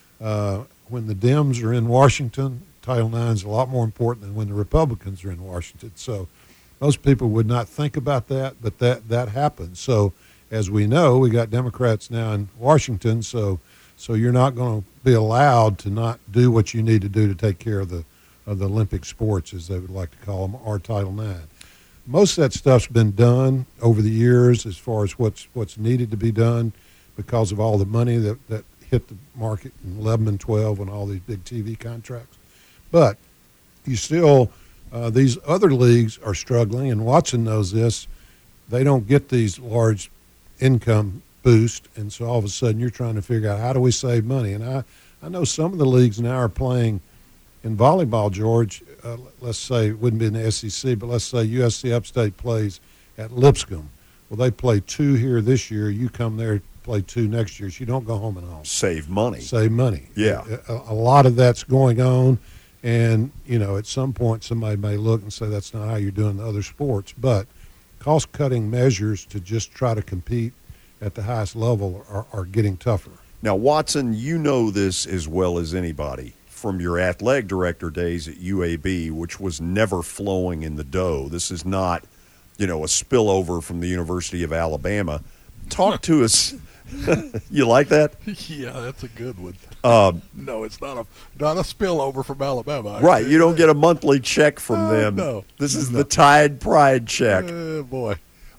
when the Dems are in Washington, Title IX is a lot more important than when the Republicans are in Washington. So most people would not think about that, but that happens. So as we know, we got Democrats now in Washington, so you're not going to be allowed to not do what you need to do to take care of the Olympic sports, as they would like to call them, or Title IX. Most of that stuff's been done over the years as far as what's needed to be done because of all the money that hit the market in 11 and 12 and all these big TV contracts. But you still, these other leagues are struggling, and Watson knows this. They don't get these large income boost, and so all of a sudden you're trying to figure out how do we save money. And I know some of the leagues now are playing in volleyball, George. Let's say it wouldn't be in the SEC, but let's say USC Upstate plays at Lipscomb. Well, they play 2 here this year. You come there, play 2 next year. So you don't go home and home. Save money. Yeah. A lot of that's going on, and at some point somebody may look and say that's not how you're doing the other sports, but cost-cutting measures to just try to compete at the highest level are getting tougher. Now, Watson, you know this as well as anybody from your athletic director days at UAB, which was never flowing in the dough. This is not, a spillover from the University of Alabama. Talk to us. You like that? Yeah, that's a good one. No, it's not a spillover from Alabama. Right, you don't get a monthly check from them. No. This is the Tide Pride check. Boy.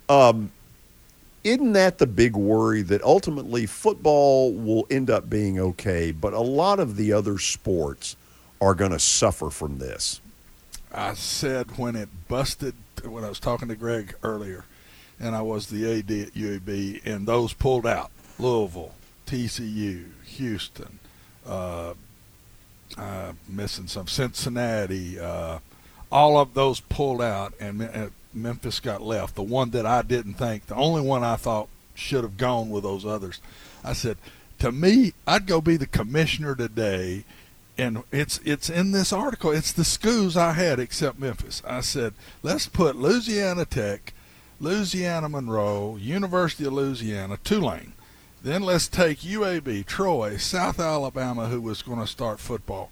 Isn't that the big worry, that ultimately football will end up being okay, but a lot of the other sports are going to suffer from this? I said when it busted, when I was talking to Greg earlier, and I was the AD at UAB, and those pulled out, Louisville, TCU, Houston, missing some, Cincinnati, all of those pulled out, and Memphis got left. The one that I didn't think, the only one I thought should have gone with those others. I said, to me, I'd go be the commissioner today, and it's in this article. It's the schools I had except Memphis. I said, let's put Louisiana Tech, Louisiana Monroe, University of Louisiana, Tulane. Then let's take UAB, Troy, South Alabama, who was going to start football,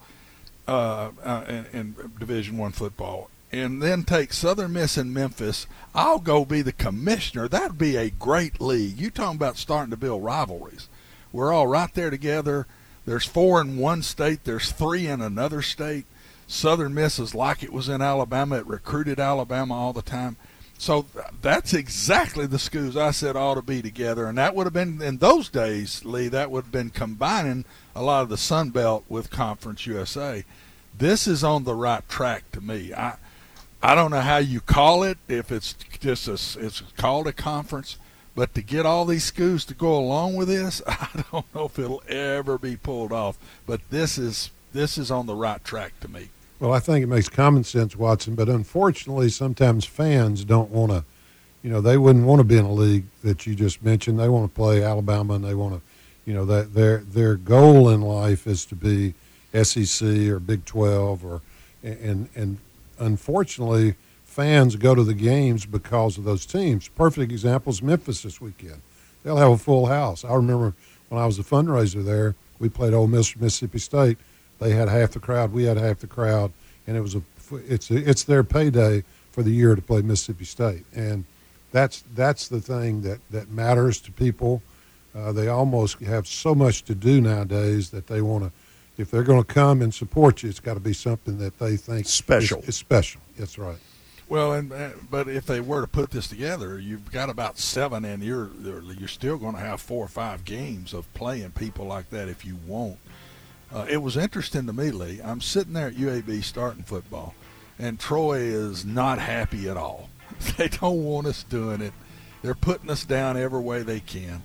in Division I football, and then take Southern Miss and Memphis. I'll go be the commissioner. That'd be a great league. You talking about starting to build rivalries. We're all right there together. There's 4 in one state. There's 3 in another state. Southern Miss is like it was in Alabama. It recruited Alabama all the time. So that's exactly the schools I said ought to be together. And that would have been, in those days, Lee, that would have been combining a lot of the Sun Belt with Conference USA. This is on the right track to me. I don't know how you call it, if it's just it's called a conference, but to get all these schools to go along with this, I don't know if it'll ever be pulled off. But this is on the right track to me. Well, I think it makes common sense, Watson, but unfortunately sometimes fans don't want to, they wouldn't want to be in a league that you just mentioned. They want to play Alabama, and they want to, that their goal in life is to be SEC or Big 12 and unfortunately fans go to the games because of those teams. Perfect example is Memphis this weekend. They'll have a full house. I remember when I was a fundraiser there, we played Ole Miss, Mississippi State. They had half the crowd. We had half the crowd, and it's their payday for the year to play Mississippi State, and that's the thing that matters to people. They almost have so much to do nowadays that they want to. If they're going to come and support you, it's got to be something that they think special. Is special. That's right. Well, but if they were to put this together, you've got about 7, and you're still going to have 4 or 5 games of playing people like that if you want. It was interesting to me, Lee. I'm sitting there at UAB starting football, and Troy is not happy at all. They don't want us doing it. They're putting us down every way they can.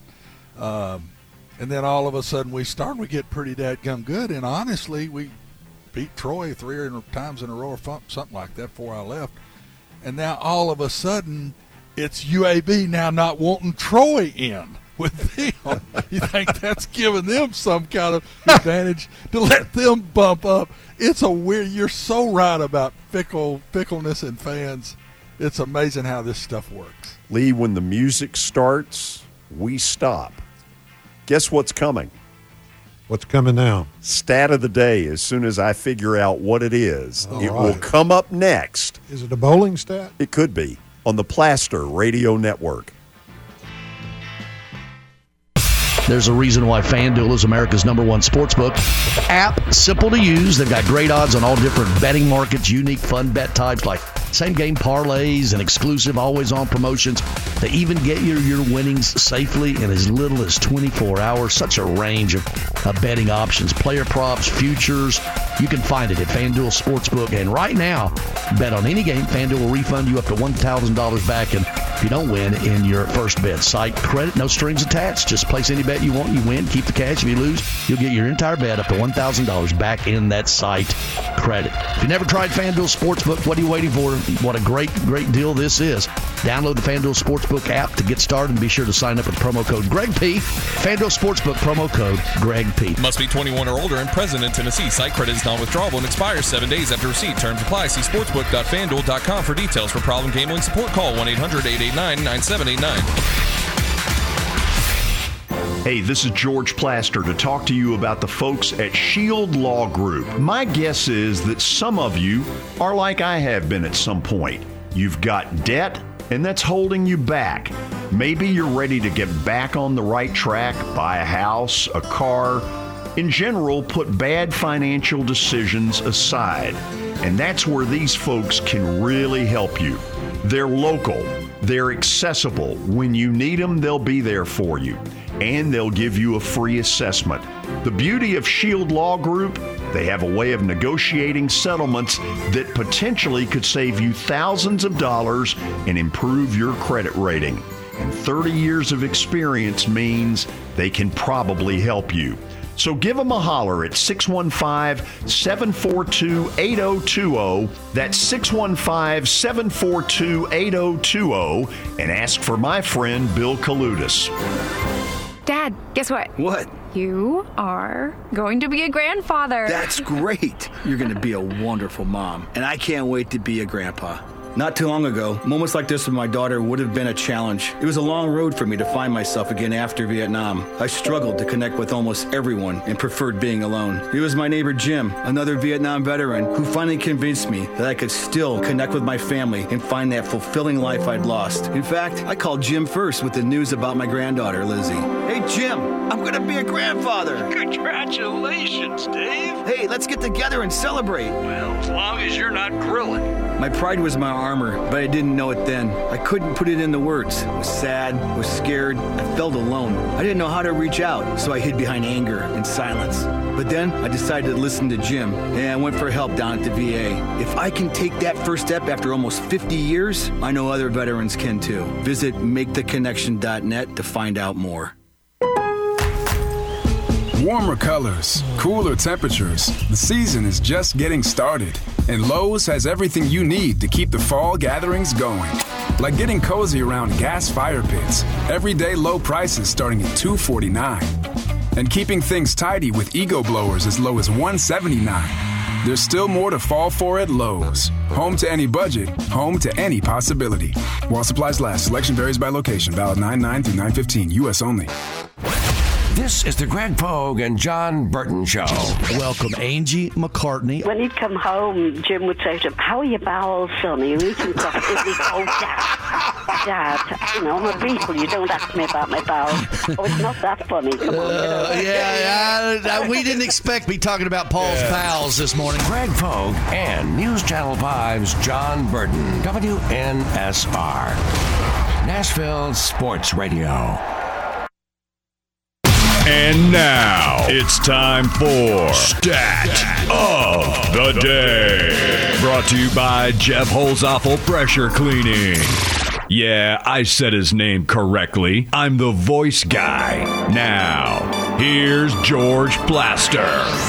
And then all of a sudden we get pretty dadgum good, and honestly, we beat Troy 3 times in a row or something like that before I left. And now all of a sudden it's UAB now not wanting Troy in with them. You think that's giving them some kind of advantage to let them bump up? It's a weird. You're so right about fickleness in fans. It's amazing how this stuff works. Lee, when the music starts, we stop. Guess what's coming? What's coming now? Stat of the day. As soon as I figure out what it is, all it right. will come up next. Is it a bowling stat? It could be on the Plaster Radio Network. There's a reason why FanDuel is America's #1 sportsbook app. Simple to use. They've got great odds on all different betting markets, unique fun bet types like same-game parlays and exclusive always-on promotions. They even get your winnings safely in as little as 24 hours. Such a range of betting options, player props, futures. You can find it at FanDuel Sportsbook. And right now, bet on any game, FanDuel will refund you up to $1,000 back. And if you don't win in your first bet, site credit, no strings attached. Just place any bet you want, you win, keep the cash. If you lose, you'll get your entire bet up to $1,000 back in that site credit. If you never tried FanDuel Sportsbook, what are you waiting for? What a great deal this is. Download the FanDuel Sportsbook app to get started and be sure to sign up with promo code Greg P. FanDuel Sportsbook, promo code Greg P. Must be 21 or older and present in Tennessee. Site credit is non-withdrawable and expires 7 days after receipt. Terms apply. See sportsbook.fanduel.com for details. For problem gambling support, call 1-800-889-9789. Hey, this is George Plaster to talk to you about the folks at Shield Law Group. My guess is that some of you are like I have been at some point. You've got debt, and that's holding you back. Maybe you're ready to get back on the right track, buy a house, a car. In general, put bad financial decisions aside. And that's where these folks can really help you. They're local. They're accessible. When you need them, they'll be there for you. And they'll give you a free assessment. The beauty of Shield Law Group, they have a way of negotiating settlements that potentially could save you thousands of dollars and improve your credit rating. And 30 years of experience means they can probably help you. So give them a holler at 615-742-8020. That's 615-742-8020 and ask for my friend Bill Kaludis. Dad, guess what? What? You are going to be a grandfather. That's great. You're going to be a wonderful mom, and I can't wait to be a grandpa. Not too long ago, moments like this with my daughter would have been a challenge. It was a long road for me to find myself again after Vietnam. I struggled to connect with almost everyone and preferred being alone. It was my neighbor Jim, another Vietnam veteran, who finally convinced me that I could still connect with my family and find that fulfilling life I'd lost. In fact, I called Jim first with the news about my granddaughter, Lizzie. Hey, Jim, I'm going to be a grandfather. Congratulations, Dave. Hey, let's get together and celebrate. Well, as long as you're not grilling. My pride was my armor, but I didn't know it then. I couldn't put it into words. I was sad, was scared, I felt alone. I didn't know how to reach out, so I hid behind anger and silence. But then I decided to listen to Jim, and I went for help down at the VA. If I can take that first step after almost 50 years, I know other veterans can too. Visit MakeTheConnection.net to find out more. Warmer colors, cooler temperatures. The season is just getting started, and Lowe's has everything you need to keep the fall gatherings going. Like getting cozy around gas fire pits, everyday low prices starting at $249, and keeping things tidy with Ego blowers as low as $179. There's still more to fall for at Lowe's. Home to any budget, home to any possibility. While supplies last, selection varies by location. Valid 9/9 through 9/15, U.S. only. This is the Greg Pogue and John Burton Show. Welcome, Angie McCartney. When he'd come home, Jim would say to him, "How are your bowels, son? Are you eating stuff?" He'd go, "Oh, Dad, you know, I'm a beetle. You don't ask me about my bowels." "Oh, it's not that funny. Come on." We didn't expect me talking about Paul's pals this morning. Greg Pogue and News Channel 5's John Burton, WNSR, Nashville Sports Radio. And now it's time for Stat of the Day. Brought to you by Jeff Holzoffel Pressure Cleaning. Yeah, I said his name correctly. I'm the voice guy. Now, here's George Plaster.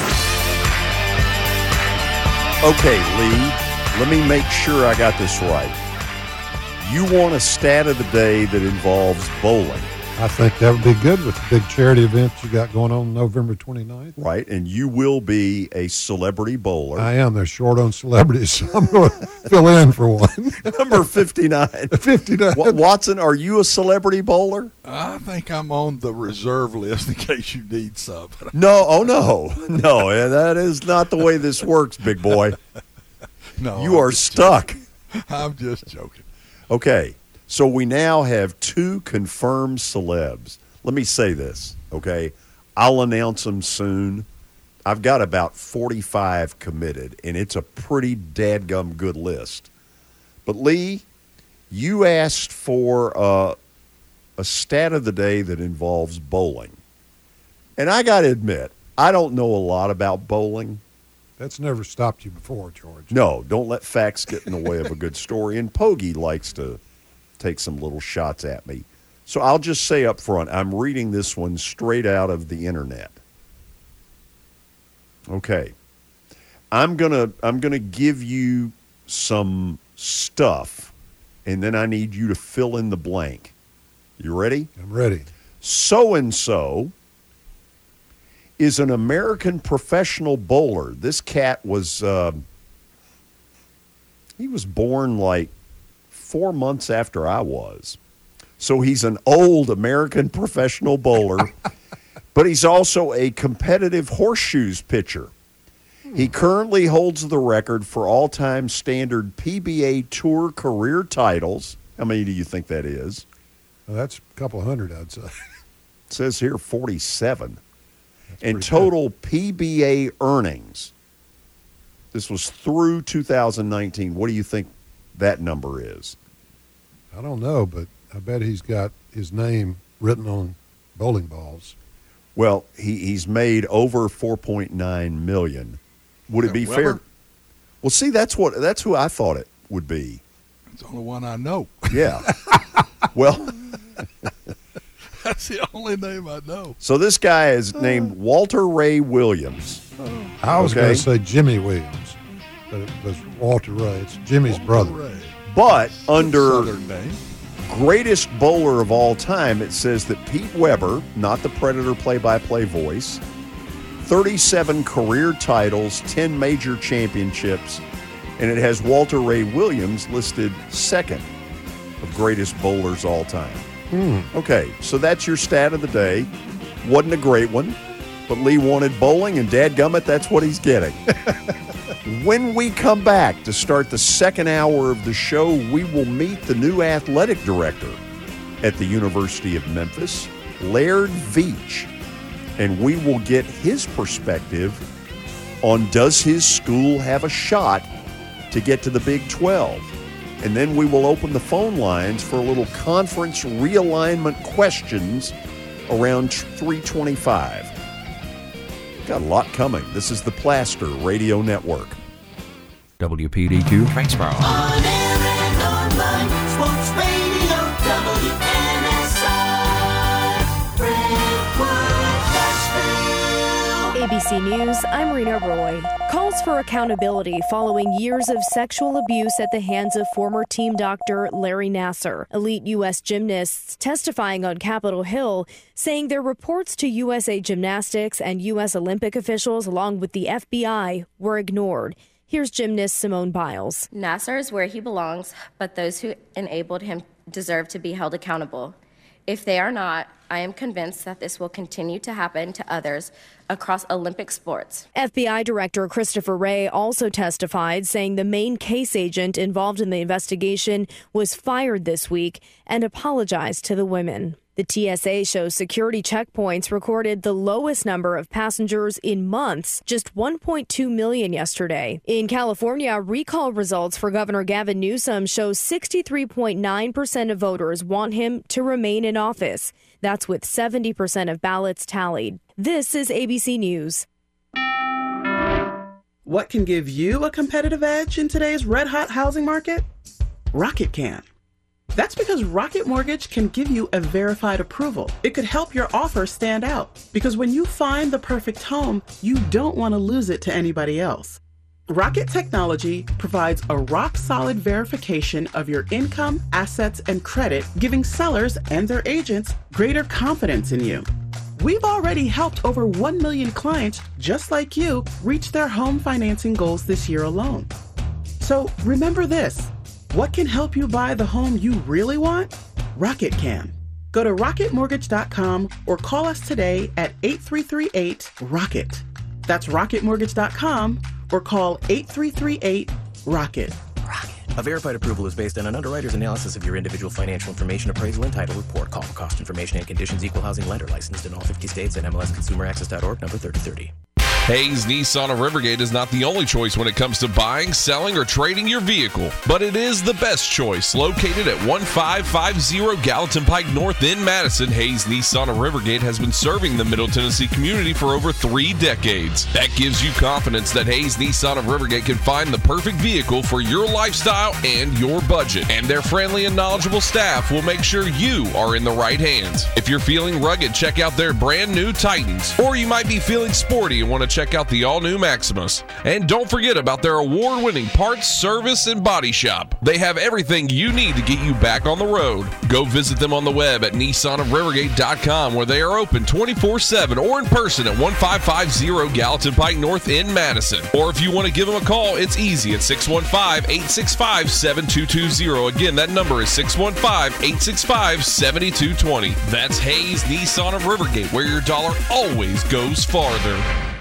Okay, Lee, let me make sure I got this right. You want a stat of the day that involves bowling. I think that would be good with the big charity event you got going on November 29th. Right, and you will be a celebrity bowler. I am. They're short on celebrities, so I'm going to fill in for one. Number 59. 59. Watson, are you a celebrity bowler? I think I'm on the reserve list in case you need some. No, no, that is not the way this works, big boy. No, you are stuck. I'm just joking. Okay. So we now have 2 confirmed celebs. Let me say this, okay? I'll announce them soon. I've got about 45 committed, and it's a pretty dadgum good list. But, Lee, you asked for a stat of the day that involves bowling. And I got to admit, I don't know a lot about bowling. That's never stopped you before, George. No, don't let facts get in the way of a good story. And Pogie likes to take some little shots at me. So I'll just say up front, I'm reading this one straight out of the internet. Okay. I'm gonna give you some stuff, and then I need you to fill in the blank. You ready? I'm ready. So-and-so is an American professional bowler. This cat was he was born like 4 months after I was. So he's an old American professional bowler, but he's also a competitive horseshoes pitcher. He currently holds the record for all-time standard PBA Tour career titles. How many do you think that is? Well, that's a couple hundred, I'd say. It says here 47. And total PBA earnings. This was through 2019. What do you think that number is? I don't know, but I bet he's got his name written on bowling balls. Well, he's made over $4.9 million. Would it be fair? Well, see, that's who I thought it would be. It's the only one I know. Yeah. Well, That's the only name I know. So this guy is named Walter Ray Williams. I was going to say Jimmy Williams, but it was Walter Ray. It's Jimmy's brother. But under Southern name. greatest bowler of all time, it says that Pete Weber, not the Predator play-by-play voice, 37 career titles, 10 major championships, and it has Walter Ray Williams listed second of greatest bowlers all time. Okay, so that's your stat of the day. Wasn't a great one, but Lee wanted bowling, and dadgummit, that's what he's getting. When we come back to start the second hour of the show, we will meet the new athletic director at the University of Memphis, Laird Veach, and we will get his perspective on does his school have a shot to get to the Big 12. And then we will open the phone lines for a little conference realignment questions around 3:25. Got a lot coming. This is the Plaster Radio Network. WPDQ Transpark. On air and online, Sports Radio WNSR, Brentwood, Nashville. ABC News, I'm Rena Roy. Calls for accountability following years of sexual abuse at the hands of former team doctor Larry Nassar. Elite U.S. gymnasts testifying on Capitol Hill saying their reports to USA Gymnastics and U.S. Olympic officials along with the FBI were ignored. Here's gymnast Simone Biles. Nassar is where he belongs, but those who enabled him deserve to be held accountable. If they are not, I am convinced that this will continue to happen to others across Olympic sports. FBI Director Christopher Wray also testified, saying the main case agent involved in the investigation was fired this week and apologized to the women. The TSA shows security checkpoints recorded the lowest number of passengers in months, just 1.2 million yesterday. In California, recall results for Governor Gavin Newsom show 63.9% of voters want him to remain in office. That's with 70% of ballots tallied. This is ABC News. What can give you a competitive edge in today's red-hot housing market? Rocket can. That's because Rocket Mortgage can give you a verified approval. It could help your offer stand out, because when you find the perfect home, you don't want to lose it to anybody else. Rocket Technology provides a rock-solid verification of your income, assets, and credit, giving sellers and their agents greater confidence in you. We've already helped over 1 million clients just like you reach their home financing goals this year alone. So remember this. What can help you buy the home you really want? Rocket can. Go to rocketmortgage.com or call us today at 8338-ROCKET. That's rocketmortgage.com or call 8338-ROCKET. A verified approval is based on an underwriter's analysis of your individual financial information, appraisal, and title report. Call for cost information and conditions. Equal housing lender licensed in all 50 states and MLSConsumerAccess.org, number 3030. Hayes Nissan of Rivergate is not the only choice when it comes to buying, selling, or trading your vehicle, but it is the best choice. Located at 1550 Gallatin Pike North in Madison, Hayes Nissan of Rivergate has been serving the Middle Tennessee community for over 3 decades. That gives you confidence that Hayes Nissan of Rivergate can find the perfect vehicle for your lifestyle and your budget. And their friendly and knowledgeable staff will make sure you are in the right hands. If you're feeling rugged, check out their brand new Titans. Or you might be feeling sporty and want to check out the all-new Maximus. And don't forget about their award-winning parts, service, and body shop. They have everything you need to get you back on the road. Go visit them on the web at nissanofrivergate.com, where they are open 24/7 or in person at 1550 Gallatin Pike North in Madison. Or if you want to give them a call, it's easy at 615-865-7220. Again, that number is 615-865-7220. That's Hayes Nissan of Rivergate, where your dollar always goes farther.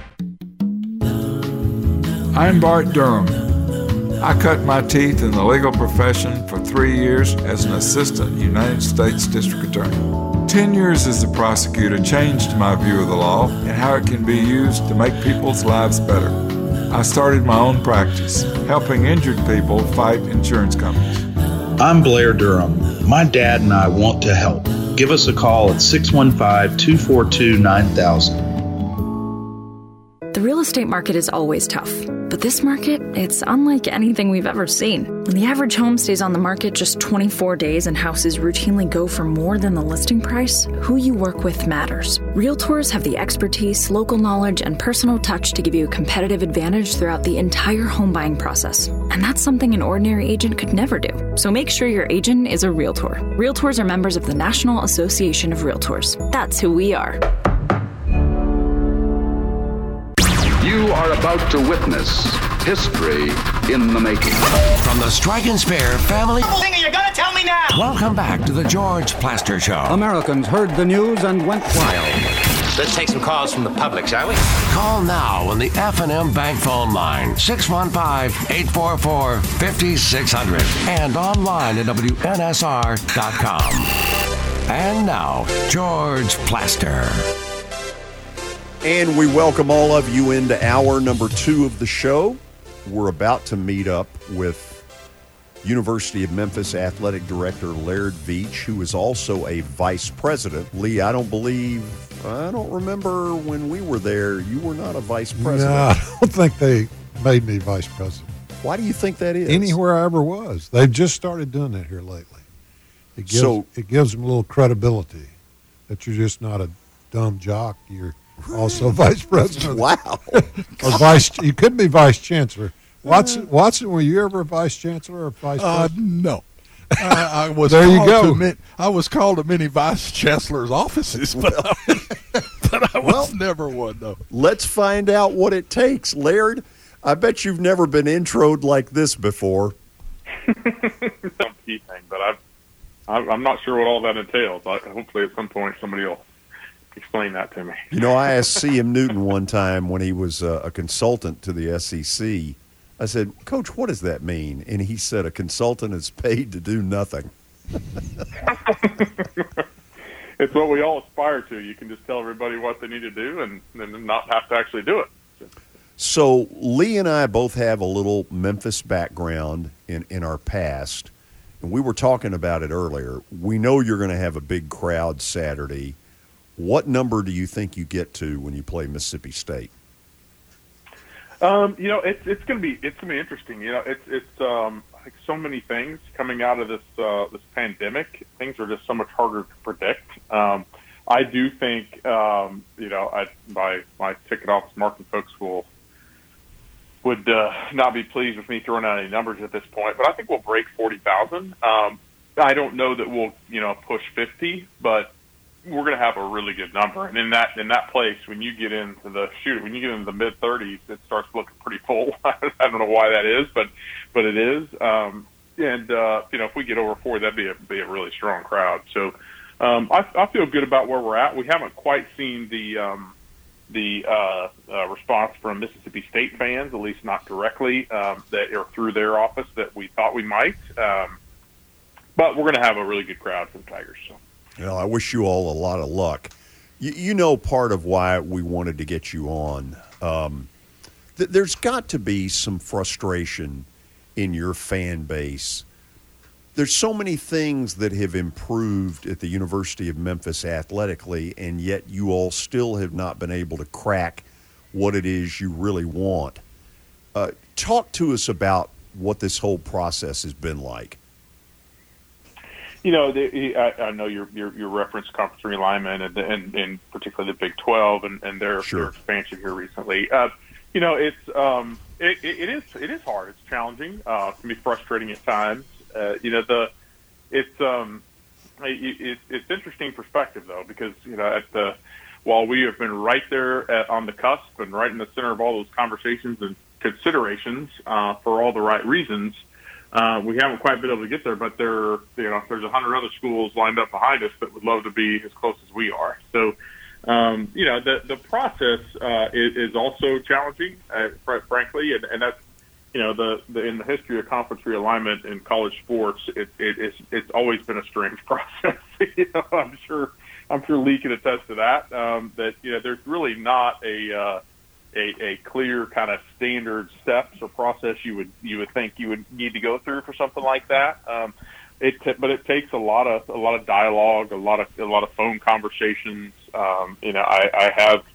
I'm Bart Durham. I cut my teeth in the legal profession for 3 years as an assistant United States District Attorney. 10 years as a prosecutor changed my view of the law and how it can be used to make people's lives better. I started my own practice, helping injured people fight insurance companies. I'm Blair Durham. My dad and I want to help. Give us a call at 615-242-9000. The real estate market is always tough, but this market, it's unlike anything we've ever seen. When the average home stays on the market just 24 days and houses routinely go for more than the listing price, who you work with matters. Realtors have the expertise, local knowledge, and personal touch to give you a competitive advantage throughout the entire home buying process. And that's something an ordinary agent could never do. So make sure your agent is a Realtor. Realtors are members of the National Association of Realtors. That's who we are. You are about to witness history in the making. From the Strike and Spare family. You're gonna tell me now! Welcome back to the George Plaster Show. Americans heard the news and went wild. Let's take some calls from the public, shall we? Call now on the F&M Bank phone line, 615-844-5600, and online at WNSR.com. And now, George Plaster. And we welcome all of you into hour number 2 of the show. We're about to meet up with University of Memphis Athletic Director Laird Veatch, who is also a vice president. Lee, I don't remember when we were there, you were not a vice president. No, I don't think they made me vice president. Why do you think that is? Anywhere I ever was. They've just started doing that here lately. It gives them a little credibility that you're just not a dumb jock. You're also vice president. Wow. Or you could be vice chancellor. Watson, were you ever a vice chancellor or vice president? No. I was there you go. I was called to many vice chancellors' offices, but I was never one, though. Let's find out what it takes. Laird, I bet you've never been introed like this before. But I'm not sure what all that entails. Hopefully at some point somebody will explain that to me. You know, I asked C.M. Newton one time when he was a consultant to the SEC. I said, Coach, what does that mean? And he said, a consultant is paid to do nothing. It's what we all aspire to. You can just tell everybody what they need to do and then not have to actually do it. So Lee and I both have a little Memphis background in our past, and we were talking about it earlier. We know you're going to have a big crowd Saturday. What number do you think you get to when you play Mississippi State? It's going to be interesting. It's like so many things coming out of this pandemic. Things are just so much harder to predict. I do think my ticket office marketing folks would not be pleased with me throwing out any numbers at this point, but I think we'll break 40,000. I don't know that we'll push 50, but we're going to have a really good number. And in that place, when you get into the mid 30s, it starts looking pretty full. I don't know why that is, but it is. If we get over 40, that'd be a really strong crowd. So I feel good about where we're at. We haven't quite seen the response from Mississippi State fans, at least not directly, that are through their office that we thought we might. But we're going to have a really good crowd for the Tigers. So. Well, I wish you all a lot of luck. Part of why we wanted to get you on, there's got to be some frustration in your fan base. There's so many things that have improved at the University of Memphis athletically, and yet you all still have not been able to crack what it is you really want. Talk to us about what this whole process has been like. I know your reference conference realignment and particularly the Big 12 and their expansion here recently. It is hard. It's challenging. It can be frustrating at times. It's interesting perspective though, because while we have been right there on the cusp and right in the center of all those conversations and considerations for all the right reasons. We haven't quite been able to get there, but there's 100 other schools lined up behind us that would love to be as close as we are. So, the process is also challenging, frankly, and that's in the history of conference realignment in college sports, it's always been a strange process. I'm sure Lee can attest to that. There's really not a clear kind of standard steps or process you would think you would need to go through for something like that. But it takes a lot of dialogue, a lot of phone conversations. I have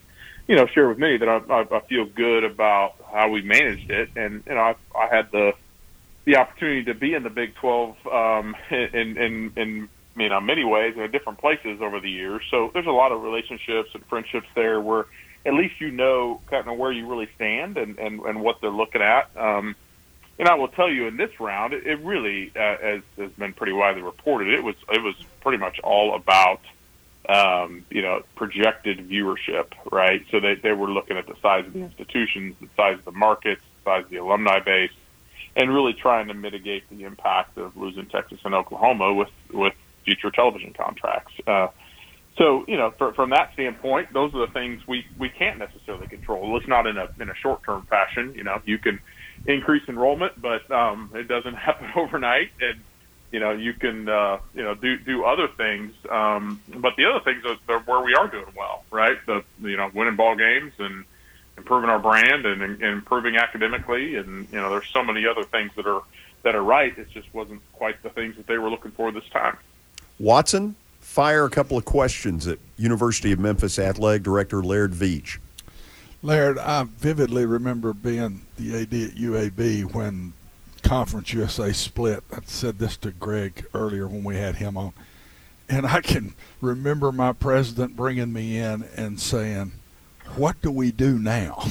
share with me that I feel good about how we managed it. And, I had the opportunity to be in the Big 12 in many ways in different places over the years. So there's a lot of relationships and friendships there where at least kind of where you really stand and what they're looking at. And I will tell you, in this round, it really, as has been pretty widely reported, it was pretty much all about projected viewership, right? So they were looking at the size of the institutions, the size of the markets, the size of the alumni base, and really trying to mitigate the impact of losing Texas and Oklahoma with future television contracts. So from that standpoint, those are the things we can't necessarily control. At least not in a short-term fashion. You can increase enrollment, but it doesn't happen overnight, and you can do other things. But the other things are where we are doing well, right? Winning ball games and improving our brand and improving academically, and there's so many other things that are right. It just wasn't quite the things that they were looking for this time. Watson, fire a couple of questions at University of Memphis Athletic Director Laird Veach. Laird, I vividly remember being the AD at UAB when Conference USA split. I said this to Greg earlier when we had him on. And I can remember my president bringing me in and saying, "What do we do now?"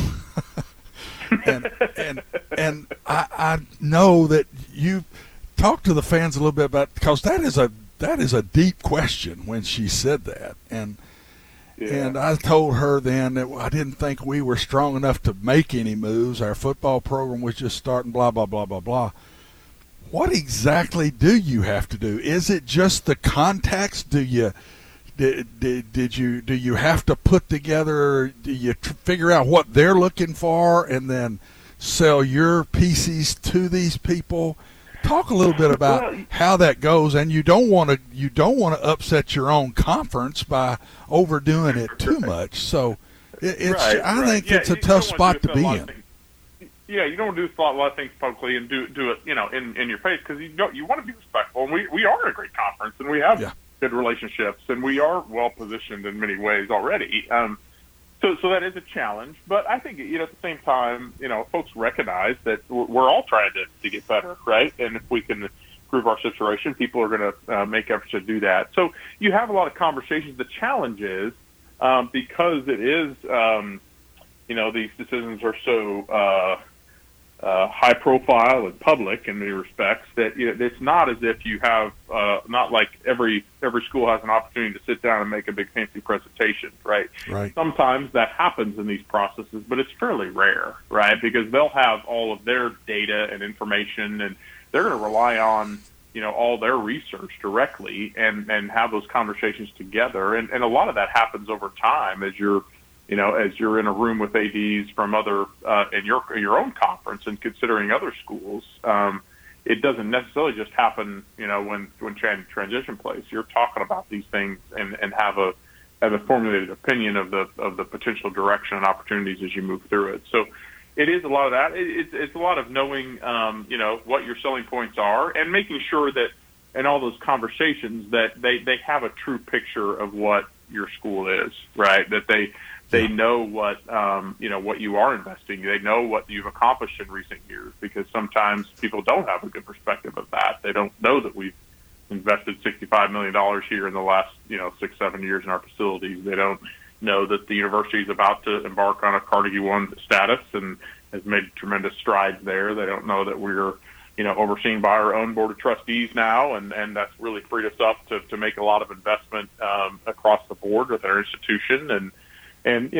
and I know that you talked to the fans a little bit about, because that is a deep question when she said that. And I told her then that I didn't think we were strong enough to make any moves. Our football program was just starting, blah, blah, blah, blah, blah. What exactly do you have to do? Is it just the contacts? Do you have to put together, do you figure out what they're looking for and then sell your pieces to these people? Talk a little bit about how that goes, and you don't want to upset your own conference by overdoing it too much. So I think it's a tough spot to be in. Yeah, you don't do a lot of things publicly and do it, in your face, because you want to be respectful. And we are a great conference, and we have good relationships, and we are well positioned in many ways already. So that is a challenge, but I think, at the same time, folks recognize that we're all trying to get better, right? And if we can improve our situation, people are going to make efforts to do that. So you have a lot of conversations. The challenge is, because it is, these decisions are so high profile and public in many respects, that it's not as if you have not like every school has an opportunity to sit down and make a big fancy presentation, right? Sometimes that happens in these processes, but it's fairly rare, right? Because they'll have all of their data and information, and they're going to rely on all their research directly and have those conversations together, and a lot of that happens over time as you're in a room with ADs from other in your own conference and considering other schools. It doesn't necessarily just happen, when transition plays. You're talking about these things and have a formulated opinion of the potential direction and opportunities as you move through it. So it is a lot of that. It's a lot of knowing, what your selling points are, and making sure that in all those conversations that they have a true picture of what your school is, right? That they know what what you are investing. They know what you've accomplished in recent years, because sometimes people don't have a good perspective of that. They don't know that we've invested $65 million here in the last 6-7 years in our facilities. They don't know that the university is about to embark on a Carnegie One status and has made tremendous strides there. They don't know that we're overseen by our own board of trustees now, and that's really freed us up to make a lot of investment across the board with our institution. And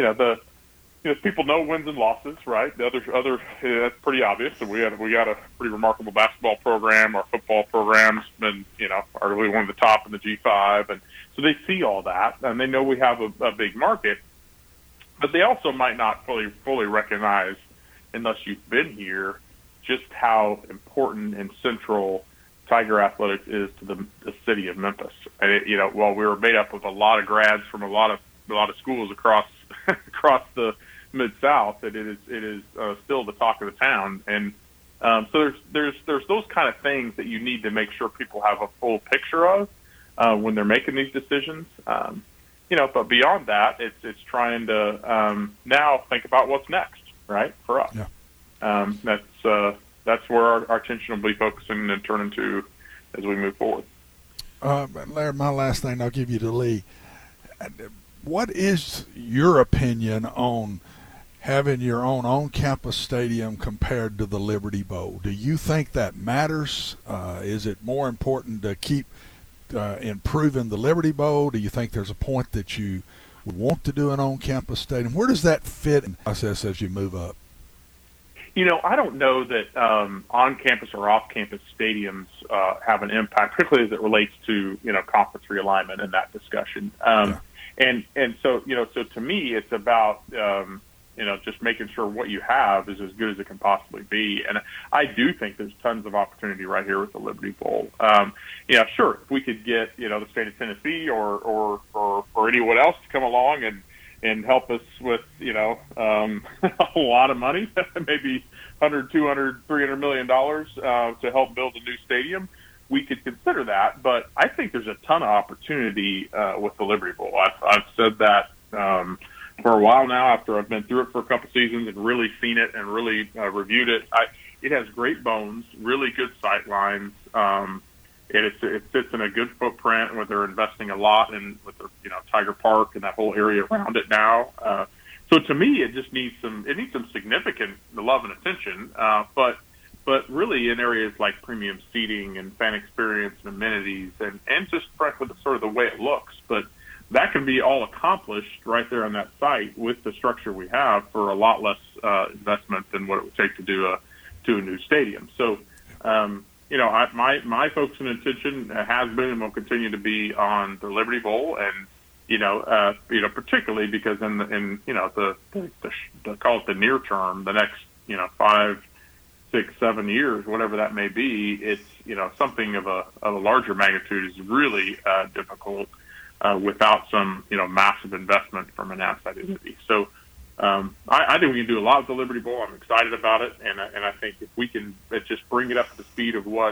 people know wins and losses, right? The other that's pretty obvious. And we got a pretty remarkable basketball program. Our football program's been arguably one of the top in the G5, and so they see all that, and they know we have a big market. But they also might not fully recognize, unless you've been here, just how important and central Tiger Athletics is to the city of Memphis. And while we were made up of a lot of grads from a lot of schools across the Mid-South, that it is still the talk of the town. And so there's those kind of things that you need to make sure people have a full picture of when they're making these decisions. but beyond that, it's trying to now think about what's next, right, for us. Yeah. That's where our attention will be focusing and turning to as we move forward. Larry, my last thing I'll give you to Lee. What is your opinion on having your own on-campus stadium compared to the Liberty Bowl? Do you think that matters? Is it more important to keep improving the Liberty Bowl? Do you think there's a point that you would want to do an on-campus stadium? Where does that fit in the process as you move up? I don't know that on-campus or off-campus stadiums have an impact, particularly as it relates to, conference realignment and that discussion. And so, so to me, it's about, just making sure what you have is as good as it can possibly be. And I do think there's tons of opportunity right here with the Liberty Bowl. Sure, if we could get, the state of Tennessee or anyone else to come along and help us with, a lot of money, maybe $100, $200, $300 million to help build a new stadium, we could consider that. But I think there's a ton of opportunity with the Liberty Bowl. I've said that for a while now after I've been through it for a couple seasons and really seen it and really reviewed it. It has great bones, really good sight lines. It fits in a good footprint where they're investing a lot in with the Tiger Park and that whole area around it now. So to me, it just needs some significant love and attention. But really in areas like premium seating and fan experience and amenities and just frankly sort of the way it looks. But that can be all accomplished right there on that site with the structure we have for a lot less investment than what it would take to do a new stadium. So. My focus and attention has been and will continue to be on the Liberty Bowl, and particularly because in the call it the near term, the next 5, 6, 7 years, whatever that may be, it's something of a larger magnitude is really difficult without some massive investment from an outside entity. So. I think we can do a lot with the Liberty Bowl. I'm excited about it, and I think if we can just bring it up to the speed of what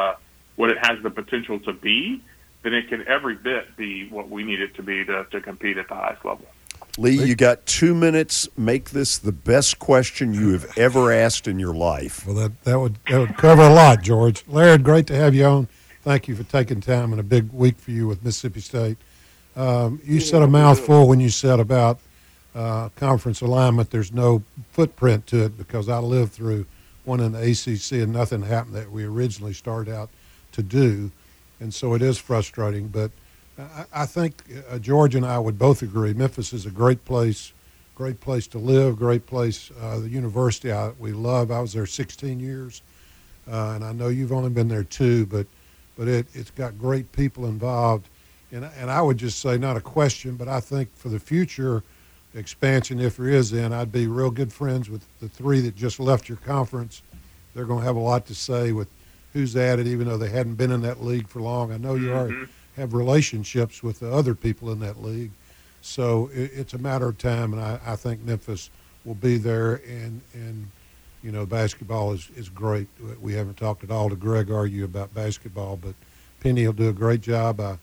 it has the potential to be, then it can every bit be what we need it to be to compete at the highest level. Lee, you got 2 minutes. Make this the best question you have ever asked in your life. Well, that would cover a lot, George. Laird, great to have you on. Thank you for taking time in a big week for you with Mississippi State. You said a mouthful when you said about conference alignment. There's no footprint to it because I lived through one in the ACC and nothing happened that we originally started out to do, and so it is frustrating. But I think George and I would both agree Memphis is a great place to live, great place. The university we love. I was there 16 years, and I know you've only been there 2, but it's got great people involved, and I would just say not a question, but I think for the future expansion, if there is, then I'd be real good friends with the 3 that just left your conference. They're going to have a lot to say with who's added, even though they hadn't been in that league for long. I know you have relationships with the other people in that league, so it's a matter of time, and I think Memphis will be there. And basketball is great. We haven't talked at all to Greg Argue about basketball, but Penny will do a great job. I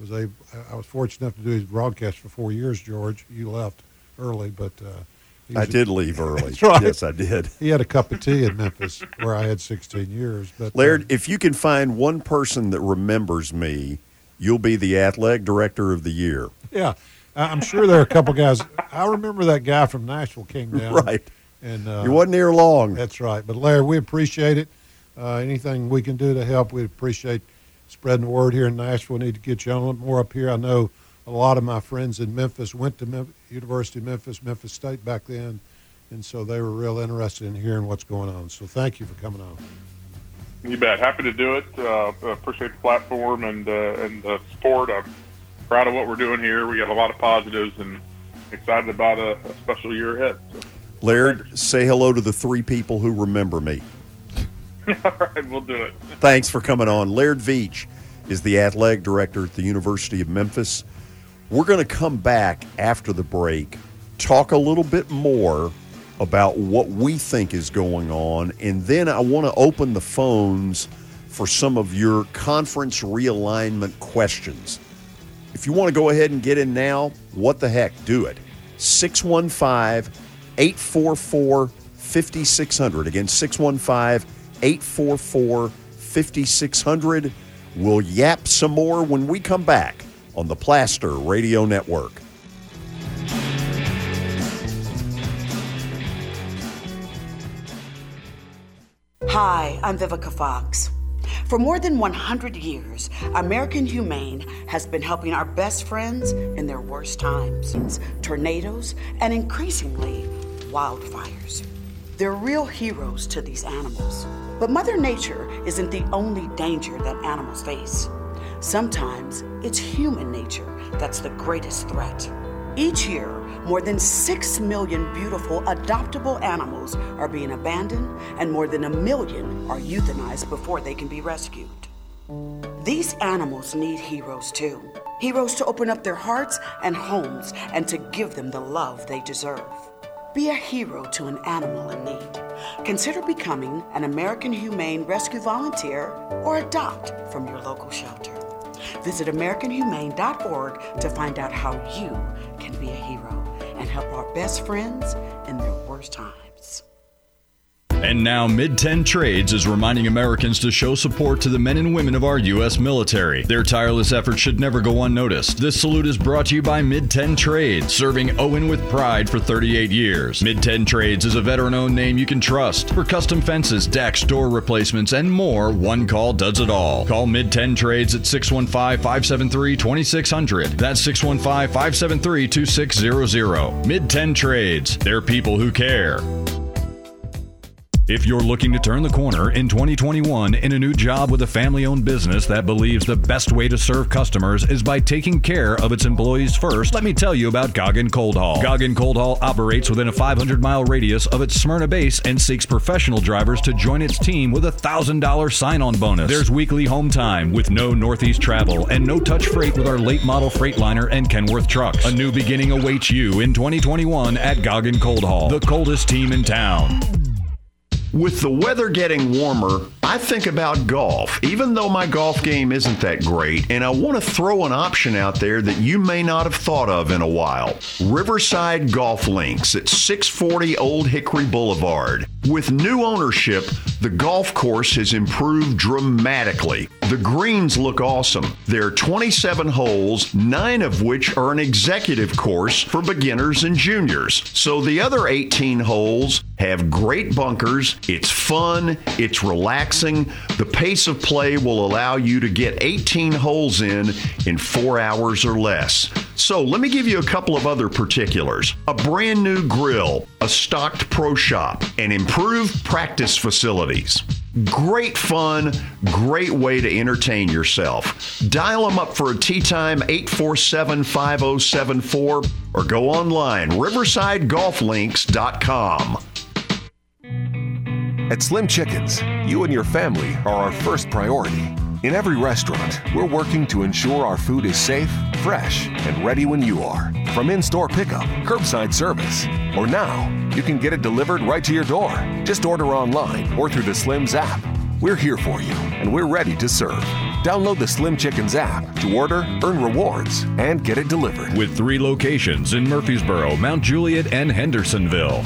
was fortunate enough to do his broadcast for 4 years. George, you left early, but I did leave early. That's right. Yes, I did. He had a cup of tea in Memphis where I had 16 years. But Laird, if you can find one person that remembers me, you'll be the athletic director of the year. Yeah, I'm sure there are a couple guys. I remember that guy from Nashville came down. Right. And you wasn't here long. That's right. But Laird, we appreciate it. Anything we can do to help, we appreciate spreading the word here in Nashville. We need to get you on a little more up here. I know a lot of my friends in Memphis went to University of Memphis State back then, and so they were real interested in hearing what's going on. So thank you for coming on. You bet. Happy to do it. Appreciate the platform and the support. I'm proud of what we're doing here. We got a lot of positives and excited about a special year ahead. So. Laird, say hello to the 3 people who remember me. All right, we'll do it. Thanks for coming on. Laird Veach is the athletic director at the University of Memphis. We're going to come back after the break, talk a little bit more about what we think is going on, and then I want to open the phones for some of your conference realignment questions. If If you want to go ahead and get in now, what the heck, do it. 615-844-5600. Again, 615-844-5600. We'll yap some more when we come back on the Plaster Radio Network. Hi, I'm Vivica Fox. For more than 100 years, American Humane has been helping our best friends in their worst times, tornadoes, and increasingly, wildfires. They're real heroes to these animals. But Mother Nature isn't the only danger that animals face. Sometimes it's human nature that's the greatest threat. Each year, more than 6 million beautiful adoptable animals are being abandoned, and more than 1 million are euthanized before they can be rescued. These animals need heroes too. Heroes to open up their hearts and homes and to give them the love they deserve. Be a hero to an animal in need. Consider becoming an American Humane Rescue Volunteer or adopt from your local shelter. Visit AmericanHumane.org to find out how you can be a hero and help our best friends in their worst times. And now Mid-10 Trades is reminding Americans to show support to the men and women of our U.S. military. Their tireless efforts should never go unnoticed. This salute is brought to you by Mid-10 Trades, serving Owen with pride for 38 years. Mid-10 Trades is a veteran-owned name you can trust. For custom fences, decks, door replacements, and more, one call does it all. Call Mid-10 Trades at 615-573-2600. That's 615-573-2600. Mid-10 Trades. They're people who care. If you're looking to turn the corner in 2021 in a new job with a family-owned business that believes the best way to serve customers is by taking care of its employees first, let me tell you about Goggin Cold Haul. Goggin Cold Haul operates within a 500-mile radius of its Smyrna base and seeks professional drivers to join its team with a $1,000 sign-on bonus. There's weekly home time with no Northeast travel and no-touch freight with our late model Freightliner and Kenworth trucks. A new beginning awaits you in 2021 at Goggin Cold Haul, the coldest team in town. With the weather getting warmer, I think about golf, even though my golf game isn't that great, and I want to throw an option out there that you may not have thought of in a while. Riverside Golf Links at 640 Old Hickory Boulevard. With new ownership, the golf course has improved dramatically. The greens look awesome. There are 27 holes, 9 of which are an executive course for beginners and juniors. So the other 18 holes have great bunkers. It's fun. It's relaxing. The pace of play will allow you to get 18 holes in 4 hours or less. So let me give you a couple of other particulars. A brand new grill, a stocked pro shop, and improved practice facilities. Great fun, great way to entertain yourself. Dial them up for a tee time, 847-5074, or go online, riversidegolflinks.com. At Slim Chickens, you and your family are our first priority. In every restaurant, we're working to ensure our food is safe, fresh, and ready when you are. From in-store pickup, curbside service, or now, you can get it delivered right to your door. Just order online or through the Slim's app. We're here for you, and we're ready to serve. Download the Slim Chickens app to order, earn rewards, and get it delivered. With 3 locations in Murfreesboro, Mount Juliet, and Hendersonville.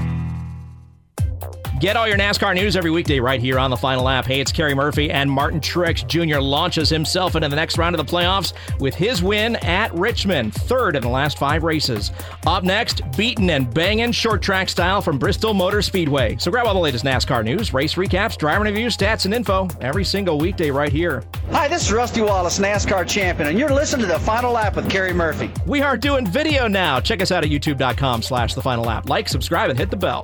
Get all your NASCAR news every weekday right here on the Final Lap. Hey, it's Kerry Murphy, and Martin Truex Jr. launches himself into the next round of the playoffs with his win at Richmond, 3rd in the last 5 races. Up next, beaten and banging short track style from Bristol Motor Speedway. So grab all the latest NASCAR news, race recaps, driver reviews, stats, and info every single weekday right here. Hi, this is Rusty Wallace, NASCAR champion, and you're listening to the Final Lap with Kerry Murphy. We are doing video now. Check us out at youtube.com/The Final Lap. Like, subscribe, and hit the bell.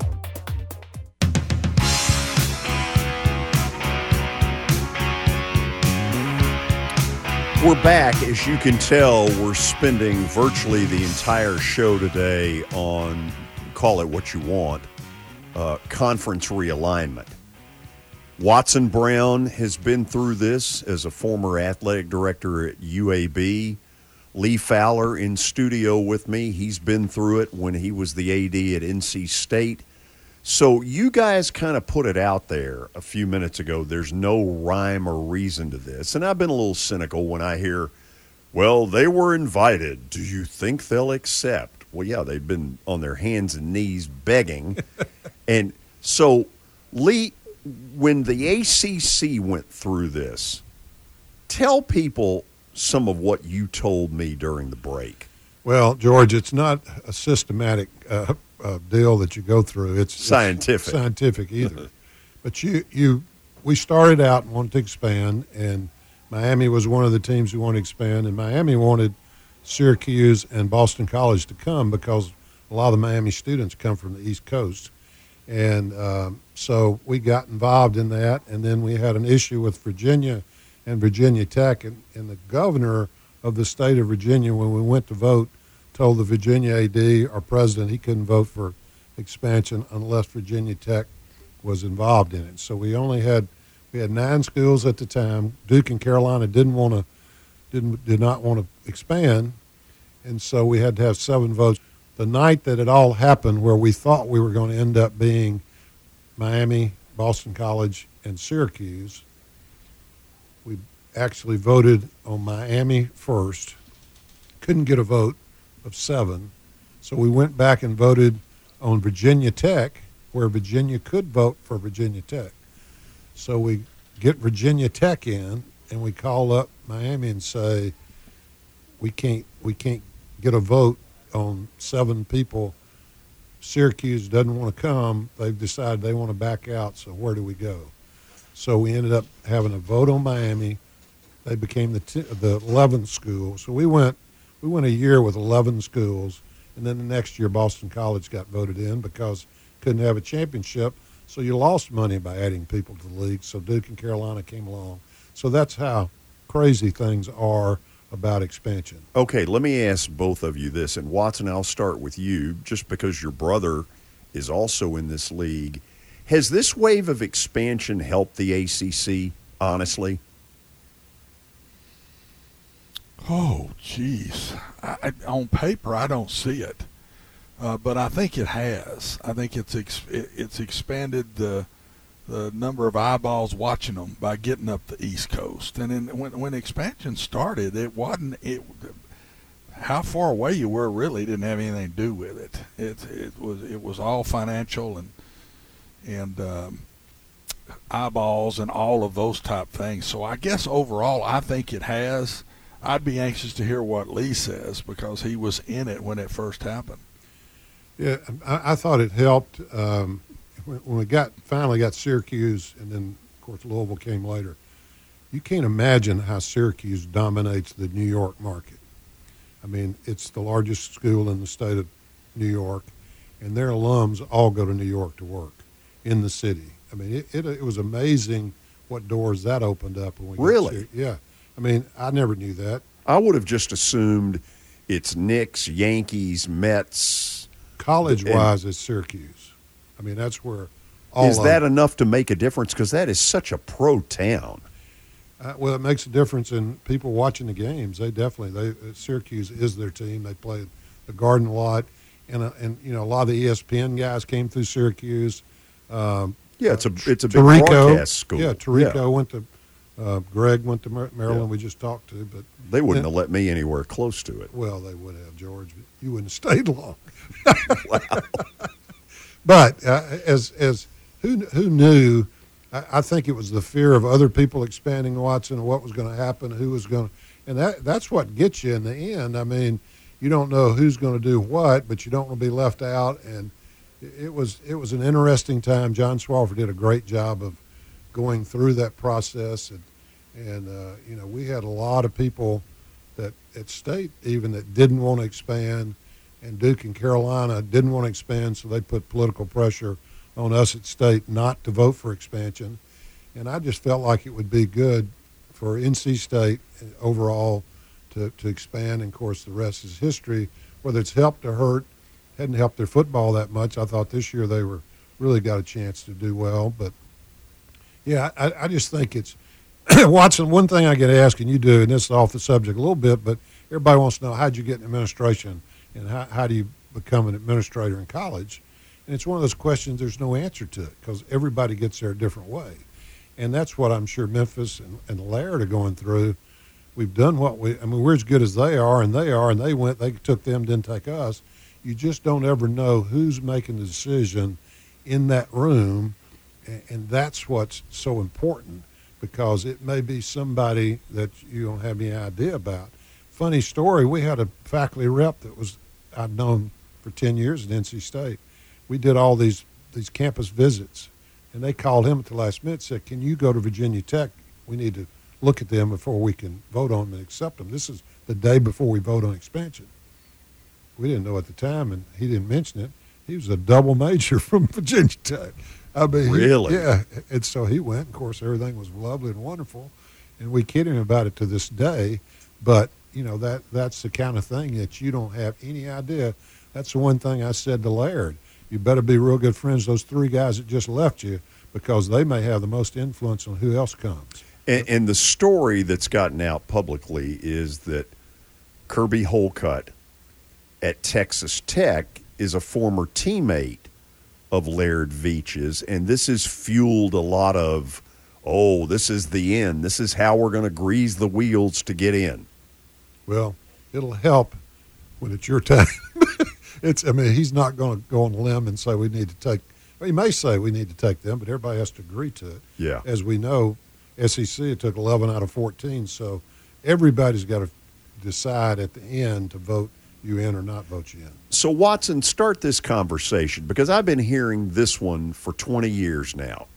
We're back. As you can tell, we're spending virtually the entire show today on, call it what you want, conference realignment. Watson Brown has been through this as a former athletic director at UAB. Lee Fowler in studio with me. He's been through it when he was the AD at NC State. So you guys kind of put it out there a few minutes ago. There's no rhyme or reason to this. And I've been a little cynical when I hear Well, they were invited. Do you think they'll accept? Well, yeah, they've been on their hands and knees begging. And so, Lee, when the ACC went through this, tell people some of what you told me during the break. Well, George, it's not a systematic deal that you go through. It's scientific either. But we started out and wanted to expand, and Miami was one of the teams who wanted to expand, and Miami wanted Syracuse and Boston College to come because a lot of the Miami students come from the East Coast. And so we got involved in that, and then we had an issue with Virginia and Virginia Tech, and the governor of the state of Virginia, when we went to vote, told the Virginia AD, our president, he couldn't vote for expansion unless Virginia Tech was involved in it. So we had 9 schools at the time. Duke and Carolina did not want to expand, and so we had to have 7 votes. The night that it all happened, where we thought we were going to end up being Miami, Boston College, and Syracuse, we actually voted on Miami first. Couldn't get a vote of 7, so we went back and voted on Virginia Tech, where Virginia could vote for Virginia Tech. So we get Virginia Tech in, and we call up Miami and say, we can't get a vote on 7 people. Syracuse doesn't want to come. They've decided they want to back out, so where do we go? So we ended up having a vote on Miami. They became the 11th school. So we went a year with 11 schools, and then the next year Boston College got voted in because couldn't have a championship, so you lost money by adding people to the league. So Duke and Carolina came along. So that's how crazy things are about expansion. Okay, let me ask both of you this, and Watson, I'll start with you, just because your brother is also in this league. Has this wave of expansion helped the ACC, honestly? Oh, geez. On paper, I don't see it. But I think it has. I think it's expanded the number of eyeballs watching them by getting up the East Coast. And then when expansion started, it wasn't how far away you were really didn't have anything to do with it. It was all financial and eyeballs and all of those type things. So I guess overall, I think it has. I'd be anxious to hear what Lee says because he was in it when it first happened. Yeah, I thought it helped when we finally got Syracuse, and then, of course, Louisville came later. You can't imagine how Syracuse dominates the New York market. I mean, it's the largest school in the state of New York, and their alums all go to New York to work in the city. I mean, it was amazing what doors that opened up. When we Really? Yeah. I mean, I never knew that. I would have just assumed it's Knicks, Yankees, Mets. College-wise, it's Syracuse. I mean, that's where all is that enough to make a difference? Because that is such a pro town. Well, it makes a difference in people watching the games. Syracuse is their team. They play the Garden a lot, and a lot of the ESPN guys came through Syracuse. It's a big broadcast school. Yeah, Tirico went to. Greg went to Maryland. Yeah. We just talked to, but they wouldn't have let me anywhere close to it. Well, they would have, George. But you wouldn't have stayed long. Wow. But as who knew? I think it was the fear of other people expanding Watson, what was going to happen, who was going to, and that's what gets you in the end. I mean, you don't know who's going to do what, but you don't want to be left out. And it was an interesting time. John Swofford did a great job of going through that process, and we had a lot of people that at state even that didn't want to expand, and Duke and Carolina didn't want to expand, so they put political pressure on us at state not to vote for expansion. And I just felt like it would be good for NC State overall to expand, and of course the rest is history. Whether it's helped or hurt, hadn't helped their football that much. I thought this year they were really got a chance to do well, but yeah, I just think it's Watson, one thing I get asked, and you do, and this is off the subject a little bit, but everybody wants to know, how'd you get in administration, and how do you become an administrator in college? And it's one of those questions there's no answer to it because everybody gets there a different way. And that's what I'm sure Memphis and Laird are going through. we've done we're as good as they are, and they took them, didn't take us. You just don't ever know who's making the decision in that room, and that's what's so important, because it may be somebody that you don't have any idea about. Funny story, we had a faculty rep that I'd known for 10 years at NC State. We did all these campus visits, and they called him at the last minute and said, can you go to Virginia Tech? We need to look at them before we can vote on them and accept them. This is the day before we vote on expansion. We didn't know at the time, and he didn't mention it. He was a double major from Virginia Tech. I mean, really? Yeah. And so he went. Of course, everything was lovely and wonderful, and we kid him about it to this day. But, that's the kind of thing that you don't have any idea. That's the one thing I said to Laird. You better be real good friends with those three guys that just left you, because they may have the most influence on who else comes. And the story that's gotten out publicly is that Kirby Holcutt at Texas Tech is a former teammate of Laird Veach's, and this has fueled a lot of, this is the end. This is how we're going to grease the wheels to get in. Well, it'll help when it's your time. He's not going to go on a limb and say we need to take – he may say we need to take them, but everybody has to agree to it. Yeah. As we know, SEC, it took 11 out of 14, so everybody's got to decide at the end to vote you in or not vote you in. So, Watson, start this conversation, because I've been hearing this one for 20 years now.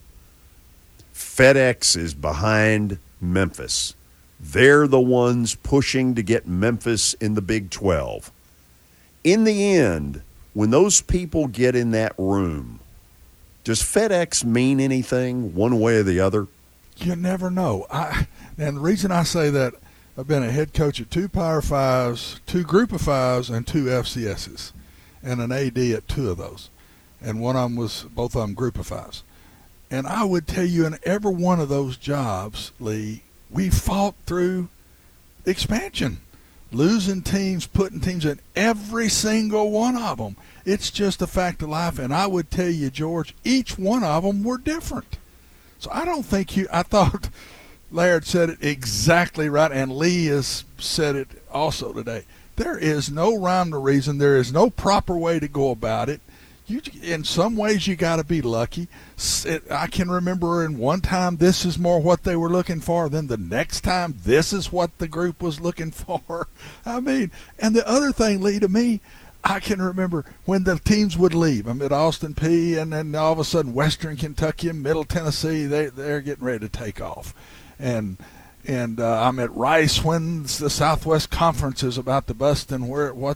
FedEx is behind Memphis. They're the ones pushing to get Memphis in the Big 12. In the end, when those people get in that room, does FedEx mean anything one way or the other? You never know. And the reason I say that, I've been a head coach at 2 Power 5s, 2 Group of 5s, and 2 FCSs, and an AD at 2 of those. And both of them Group of 5s. And I would tell you, in every one of those jobs, Lee, we fought through expansion, losing teams, putting teams in, every single one of them. It's just a fact of life. And I would tell you, George, each one of them were different. So I don't think I thought Laird said it exactly right, and Lee has said it also today. There is no rhyme or reason. There is no proper way to go about it. In some ways, you got to be lucky. I can remember in one time this is more what they were looking for. Then the next time this is what the group was looking for. And the other thing, Lee, to me, I can remember when the teams would leave. I'm at Austin Peay, and then all of a sudden Western Kentucky and Middle Tennessee, they're getting ready to take off. And I'm at Rice when the Southwest Conference is about to bust, and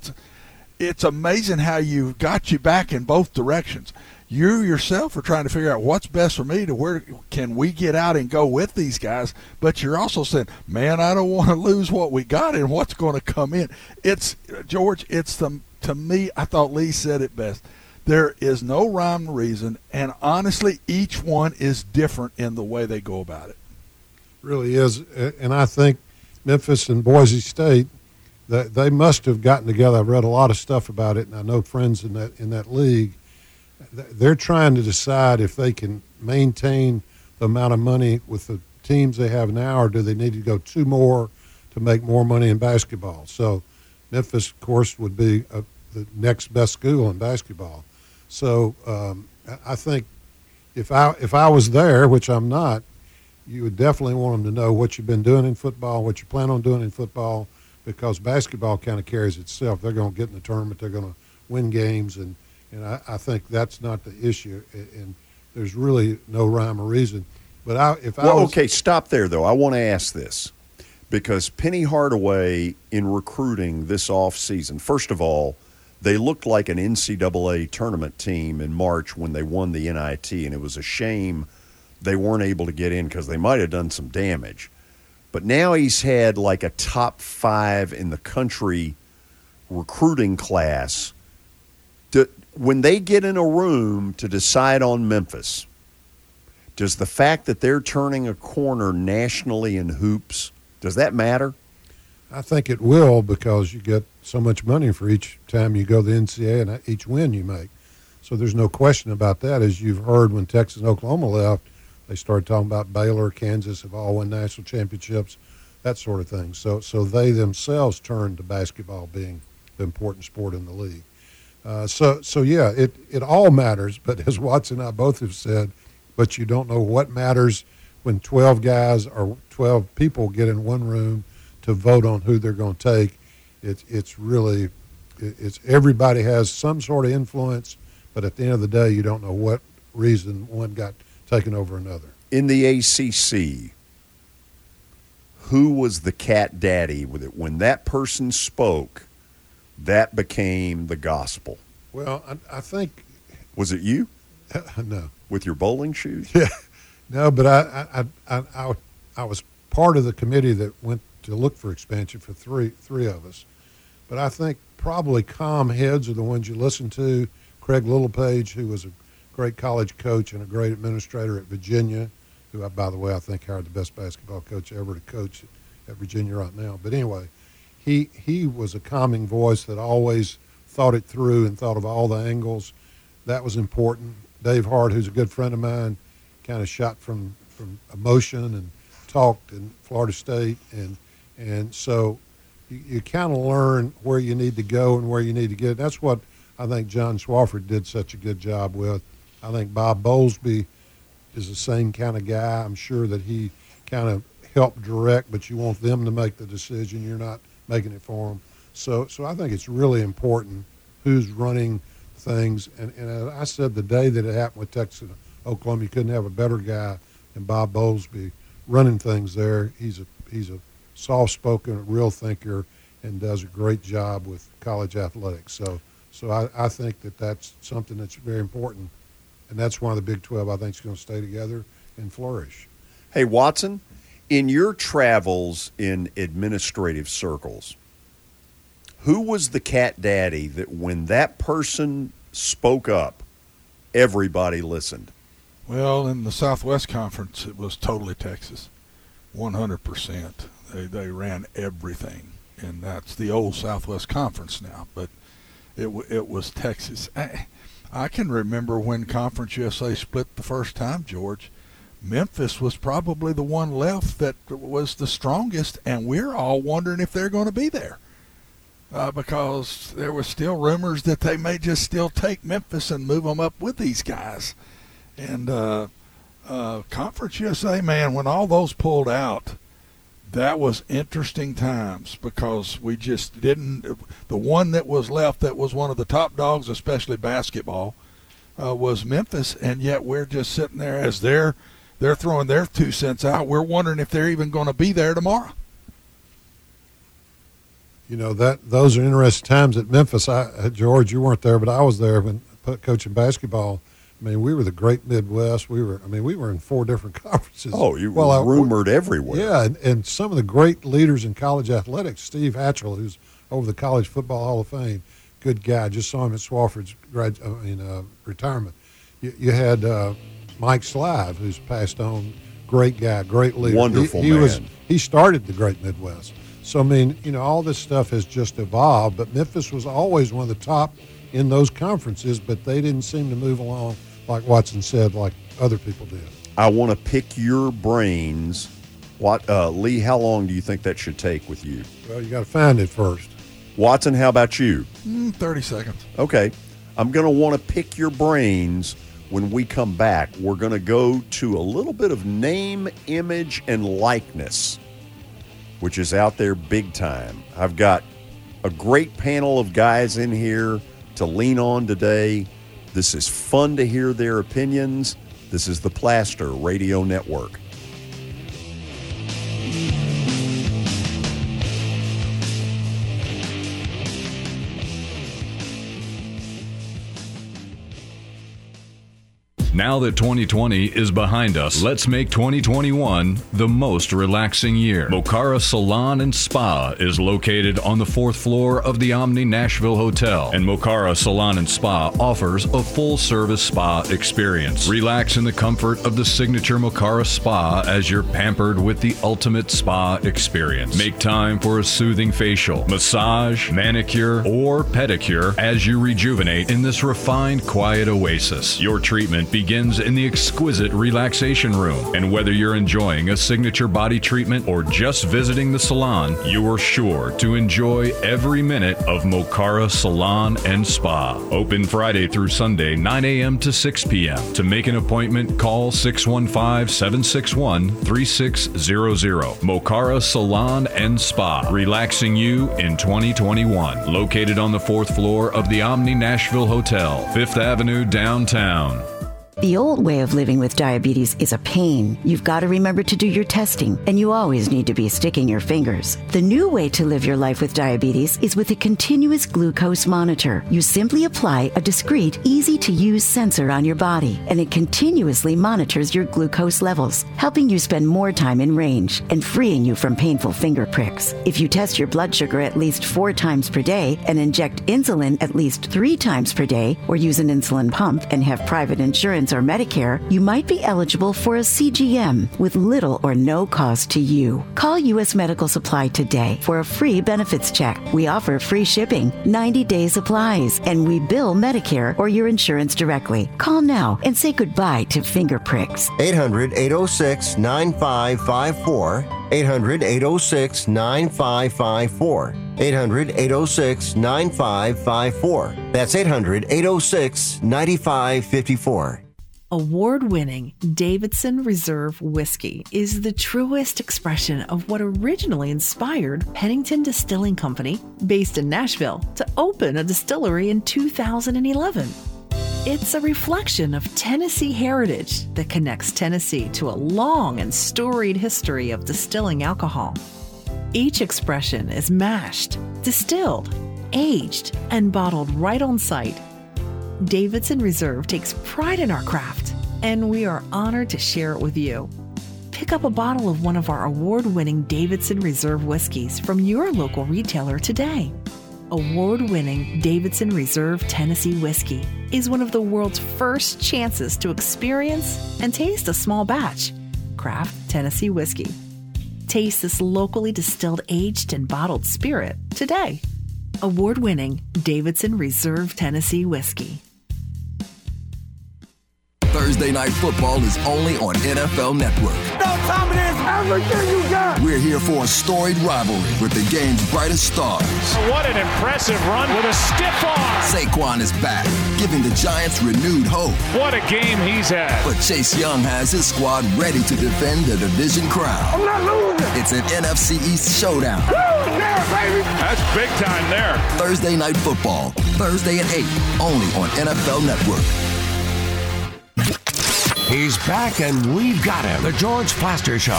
it's amazing how you've got you back in both directions. You yourself are trying to figure out what's best for me, to where can we get out and go with these guys, but you're also saying, man, I don't want to lose what we got and what's going to come in. George, to me, I thought Lee said it best. There is no rhyme or reason, and honestly, each one is different in the way they go about it. Really is, and I think Memphis and Boise State, they must have gotten together. I've read a lot of stuff about it, and I know friends in that league. They're trying to decide if they can maintain the amount of money with the teams they have now, or do they need to go 2 more to make more money in basketball. So Memphis, of course, would be the next best school in basketball. So I think if I was there, which I'm not, you would definitely want them to know what you've been doing in football, what you plan on doing in football, because basketball kind of carries itself. They're going to get in the tournament. They're going to win games, and I think that's not the issue, and there's really no rhyme or reason. But okay, stop there, though. I want to ask this, because Penny Hardaway in recruiting this offseason, first of all, they looked like an NCAA tournament team in March when they won the NIT, and it was a shame they weren't able to get in because they might have done some damage. But now he's had like a top 5 in the country recruiting class. When they get in a room to decide on Memphis, does the fact that they're turning a corner nationally in hoops, does that matter? I think it will, because you get so much money for each time you go to the NCAA and each win you make. So there's no question about that. As you've heard, when Texas and Oklahoma left, they started talking about Baylor, Kansas have all won national championships. that sort of thing. So they themselves turned to basketball being the important sport in the league. So yeah, it all matters. But as Watson and I both have said, but you don't know what matters when 12 guys or 12 people get in one room to vote on who they're going to take. It's everybody has some sort of influence, but at the end of the day, you don't know what reason one got taken over another. In the ACC, who was the cat daddy with it? When that person spoke, that became the gospel. Well, I think. Was it you? No. With your bowling shoes? Yeah. No, but I was part of the committee that went to look for expansion for three of us. But I think probably calm heads are the ones you listen to. Craig Littlepage, who was a great college coach and a great administrator at Virginia, who, by the way, I think hired the best basketball coach ever to coach at Virginia right now. But anyway, he was a calming voice that always thought it through and thought of all the angles. That was important. Dave Hart, who's a good friend of mine, kind of shot from emotion and talked in Florida State. And so you kind of learn where you need to go and where you need to get. That's what I think John Swofford did such a good job with. I think Bob Bowlesby is the same kind of guy. I'm sure that he kind of helped direct, but you want them to make the decision. You're not making it for them. So I think it's really important who's running things. And as I said, the day that it happened with Texas and Oklahoma, you couldn't have a better guy than Bob Bowlesby running things there. He's a soft-spoken, real thinker, and does a great job with college athletics. So I think that's something that's very important, and that's why the Big 12, I think, is going to stay together and flourish. Hey, Watson, in your travels in administrative circles, who was the cat daddy that when that person spoke up, everybody listened? Well, in the Southwest Conference, it was totally Texas, 100%. They ran everything, and that's the old Southwest Conference now, but it was Texas. I can remember when Conference USA split the first time, George. Memphis was probably the one left that was the strongest, and we're all wondering if they're going to be there. Because there were still rumors that they may just still take Memphis and move them up with these guys. And Conference USA, man, when all those pulled out, that was interesting times because we just didn't – the one that was left that was one of the top dogs, especially basketball, was Memphis, and yet we're just sitting there as they're throwing their 2 cents out. We're wondering if they're even going to be there tomorrow. You know, those are interesting times at Memphis. George, you weren't there, but I was there when coaching basketball. I mean, we were the great Midwest. We were in 4 different conferences. Oh, you were rumored everywhere. Yeah, and some of the great leaders in college athletics, Steve Hatchell, who's over the College Football Hall of Fame, good guy. Just saw him at Swofford's retirement. You had Mike Slive, who's passed on, great guy, great leader. Wonderful man. He started the great Midwest. So, I mean, you know, all this stuff has just evolved, but Memphis was always one of the top in those conferences, but they didn't seem to move along, like Watson said, like other people did. I want to pick your brains. Lee, how long do you think that should take with you? Well, you got to find it first. Watson, how about you? 30 seconds. Okay. I'm going to want to pick your brains when we come back. We're going to go to a little bit of name, image, and likeness, which is out there big time. I've got a great panel of guys in here to lean on today. This is fun to hear their opinions. This is the Plaster Radio Network. Now that 2020 is behind us, let's make 2021 the most relaxing year. Mocara Salon and Spa is located on the 4th floor of the Omni Nashville Hotel, and Mocara Salon and Spa offers a full-service spa experience. Relax in the comfort of the signature Mocara Spa as you're pampered with the ultimate spa experience. Make time for a soothing facial, massage, manicure, or pedicure as you rejuvenate in this refined, quiet oasis. Your treatment begins begins in the exquisite relaxation room. And whether you're enjoying a signature body treatment or just visiting the salon, you are sure to enjoy every minute of Mokara Salon and Spa. Open Friday through Sunday, 9 a.m. to 6 p.m. To make an appointment, call 615-761-3600. Mokara Salon and Spa, relaxing you in 2021. Located on the 4th floor of the Omni Nashville Hotel, 5th Avenue, downtown. The old way of living with diabetes is a pain. You've got to remember to do your testing, and you always need to be sticking your fingers. The new way to live your life with diabetes is with a continuous glucose monitor. You simply apply a discreet, easy-to-use sensor on your body, and it continuously monitors your glucose levels, helping you spend more time in range and freeing you from painful finger pricks. If you test your blood sugar at least 4 times per day and inject insulin at least 3 times per day, or use an insulin pump and have private insurance or Medicare, you might be eligible for a CGM with little or no cost to you. Call U.S. Medical Supply today for a free benefits check. We offer free shipping, 90-day supplies, and we bill Medicare or your insurance directly. Call now and say goodbye to finger pricks. 800-806-9554. 800-806-9554. 800-806-9554. That's 800-806-9554. Award-winning Davidson Reserve Whiskey is the truest expression of what originally inspired Pennington Distilling Company, based in Nashville, to open a distillery in 2011. It's a reflection of Tennessee heritage that connects Tennessee to a long and storied history of distilling alcohol. Each expression is mashed, distilled, aged, and bottled right on site. Davidson Reserve takes pride in our craft, and we are honored to share it with you. Pick up a bottle of one of our award-winning Davidson Reserve whiskeys from your local retailer today. Award-winning Davidson Reserve Tennessee Whiskey is one of the world's first chances to experience and taste a small batch craft Tennessee whiskey. Taste this locally distilled, aged, and bottled spirit today. Award-winning Davidson Reserve Tennessee Whiskey. Thursday Night Football is only on NFL Network. No time it is everything you got. We're here for a storied rivalry with the game's brightest stars. What an impressive run with a stiff arm. Saquon is back, giving the Giants renewed hope. What a game he's had. But Chase Young has his squad ready to defend the division crown. I'm not losing. It's an NFC East showdown. Woo, yeah, baby. That's big time there. Thursday Night Football, Thursday at 8, only on NFL Network. He's back and we've got him. The George Plaster Show.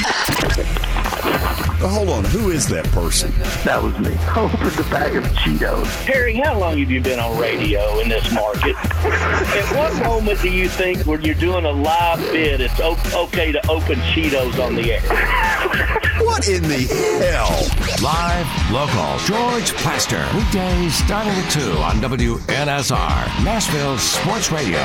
Hold on, who is that person? That was me. Open the bag of Cheetos. Terry, how long have you been on radio in this market? At what moment do you think when you're doing a live bid, it's okay to open Cheetos on the air? What in the hell? Live, local, George Plaster. Weekdays starting at 2 on WNSR, Nashville Sports Radio.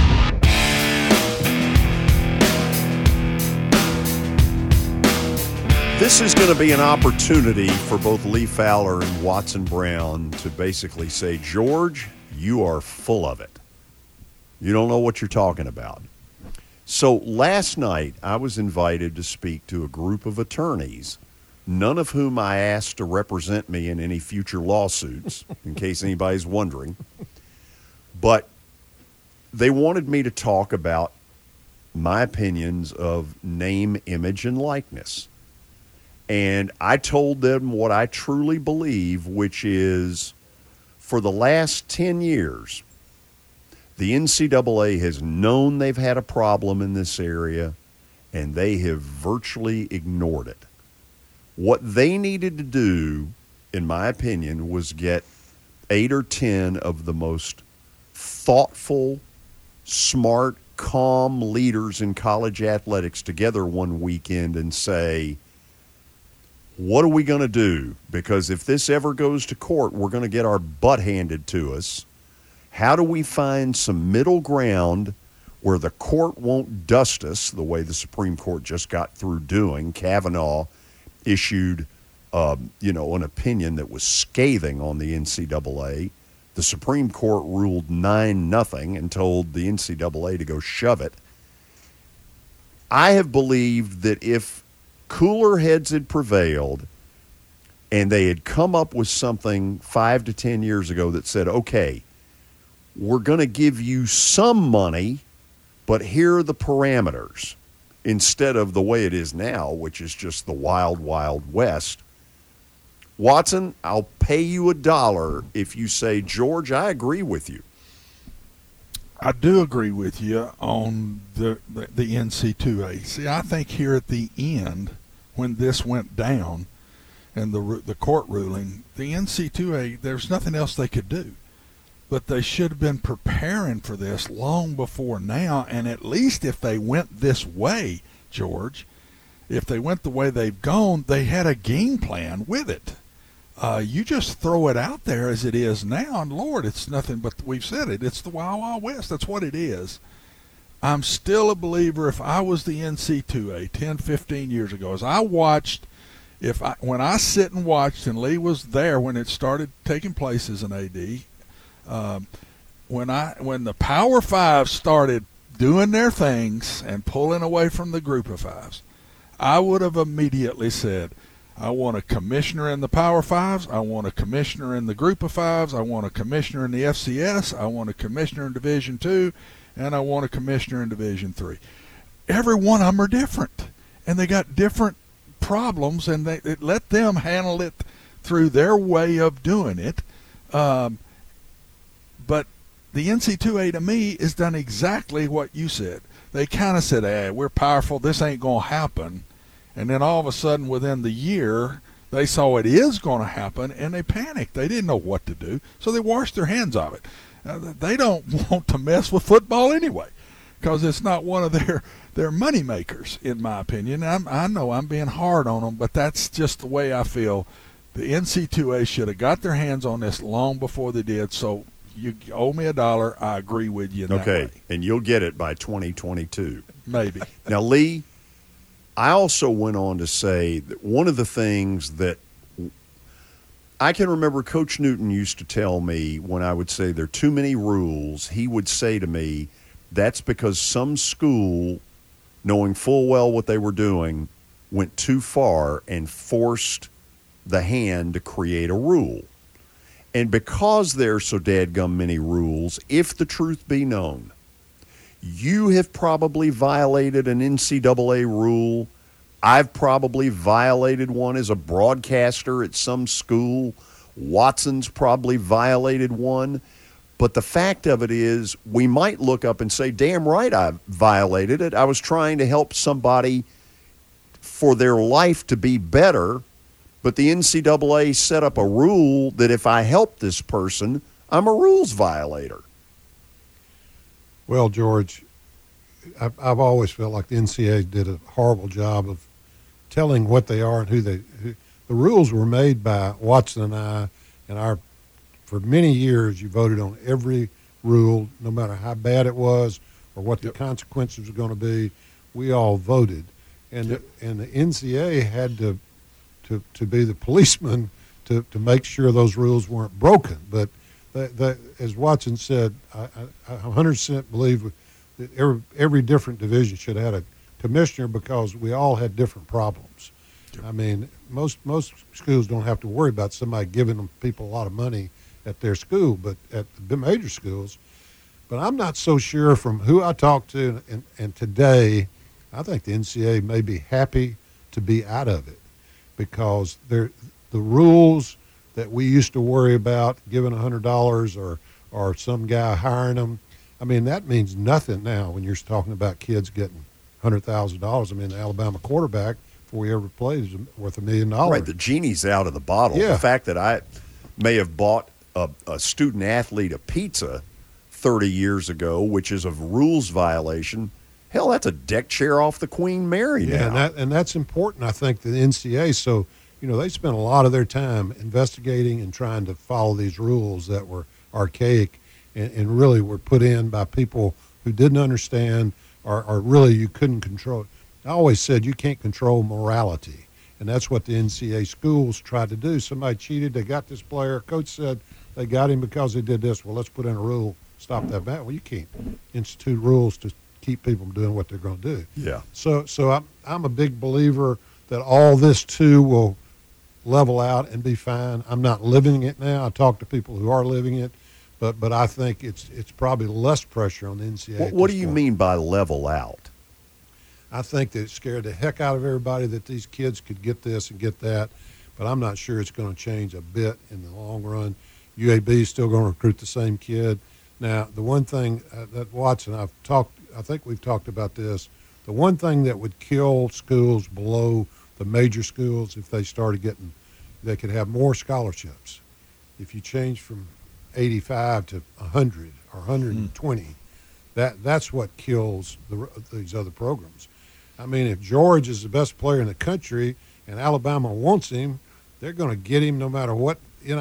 This is going to be an opportunity for both Lee Fowler and Watson Brown to basically say, George, you are full of it. You don't know what you're talking about. So last night, I was invited to speak to a group of attorneys, none of whom I asked to represent me in any future lawsuits, in case anybody's wondering. But they wanted me to talk about my opinions of name, image, and likeness. And I told them what I truly believe, which is for the last 10 years, the NCAA has known they've had a problem in this area, and they have virtually ignored it. What they needed to do, in my opinion, was get 8 or 10 of the most thoughtful, smart, calm leaders in college athletics together one weekend and say, what are we going to do? Because if this ever goes to court, we're going to get our butt handed to us. How do we find some middle ground where the court won't dust us the way the Supreme Court just got through doing? Kavanaugh issued, an opinion that was scathing on the NCAA. The Supreme Court ruled 9-0 and told the NCAA to go shove it. I have believed that if cooler heads had prevailed and they had come up with something 5 to 10 years ago that said, okay, we're going to give you some money, but here are the parameters, instead of the way it is now, which is just the wild, wild west. Watson, I'll pay you $1 if you say, George, I agree with you. I do agree with you on the NC2A. See, I think here at the end, when this went down and the court ruling, the NC2A, there's nothing else they could do. But they should have been preparing for this long before now, and at least if they went this way, George, if they went the way they've gone, they had a game plan with it. You just throw it out there as it is now, and Lord, it's nothing but, we've said it, it's the Wild Wild West. That's what it is. I'm still a believer. If I was the NC2A 10, 15 years ago, as I watched, when I sit and watched, and Lee was there when it started taking place as an AD, when the Power Five started doing their things and pulling away from the Group of Fives, I would have immediately said, I want a commissioner in the Power Fives. I want a commissioner in the Group of Fives. I want a commissioner in the FCS. I want a commissioner in Division II, and I want a commissioner in Division III. Every one of them are different, and they got different problems, and let them handle it through their way of doing it. But the NC2A, to me, has done exactly what you said. They kind of said, hey, we're powerful. This ain't going to happen. And then all of a sudden, within the year, they saw it is going to happen, and they panicked. They didn't know what to do, so they washed their hands of it. They don't want to mess with football anyway, because it's not one of their money makers, in my opinion. I know I'm being hard on them, but that's just the way I feel. The NC2A should have got their hands on this long before they did, so you owe me $1. I agree with you in that way. And you'll get it by 2022. Maybe. Now, Lee, I also went on to say that one of the things that I can remember Coach Newton used to tell me when I would say there are too many rules, he would say to me, that's because some school, knowing full well what they were doing, went too far and forced the hand to create a rule. And because there are so dadgum many rules, if the truth be known, you have probably violated an NCAA rule. I've probably violated one as a broadcaster at some school. Watson's probably violated one. But the fact of it is, we might look up and say, damn right I violated it. I was trying to help somebody for their life to be better, but the NCAA set up a rule that if I help this person, I'm a rules violator. Well, George, I've always felt like the NCAA did a horrible job of telling what they are and who the rules were made by Watson and I, and for many years you voted on every rule, no matter how bad it was or what the consequences were going to be. We all voted, and the NCAA had to be the policeman to make sure those rules weren't broken. But as Watson said, I 100% believe that every different division should have had a commissioner because we all had different problems. Sure. I mean, most schools don't have to worry about somebody giving them people a lot of money at their school, but at the major schools. But I'm not so sure from who I talked to and today, I think the NCAA may be happy to be out of it because the rules that we used to worry about, giving $100 or some guy hiring them, I mean, that means nothing now when you're talking about kids getting $100,000. I mean, the Alabama quarterback, before he ever played, is worth $1 million. Right, the genie's out of the bottle. Yeah. The fact that I may have bought a student athlete a pizza 30 years ago, which is a rules violation, hell, that's a deck chair off the Queen Mary now. And that's important, I think, to the NCAA. So, they spent a lot of their time investigating and trying to follow these rules that were archaic and really were put in by people who didn't understand or really you couldn't control. I always said you can't control morality, and that's what the NCAA schools tried to do. Somebody cheated, they got this player. Coach said, they got him because they did this. Well, let's put in a rule, stop that bat. Well, you can't institute rules to keep people from doing what they're going to do. Yeah. So I'm a big believer that all this too will level out and be fine. I'm not living it now. I talk to people who are living it, but I think it's probably less pressure on the NCAA. What do you mean by level out? I think that it scared the heck out of everybody that these kids could get this and get that, but I'm not sure it's going to change a bit in the long run. UAB is still going to recruit the same kid. Now, the one thing that Watson, I think we've talked about this, the one thing that would kill schools below the major schools if they started getting, they could have more scholarships. If you change from 85 to 100 or 120, that's what kills these other programs. I mean, if George is the best player in the country and Alabama wants him, they're going to get him no matter what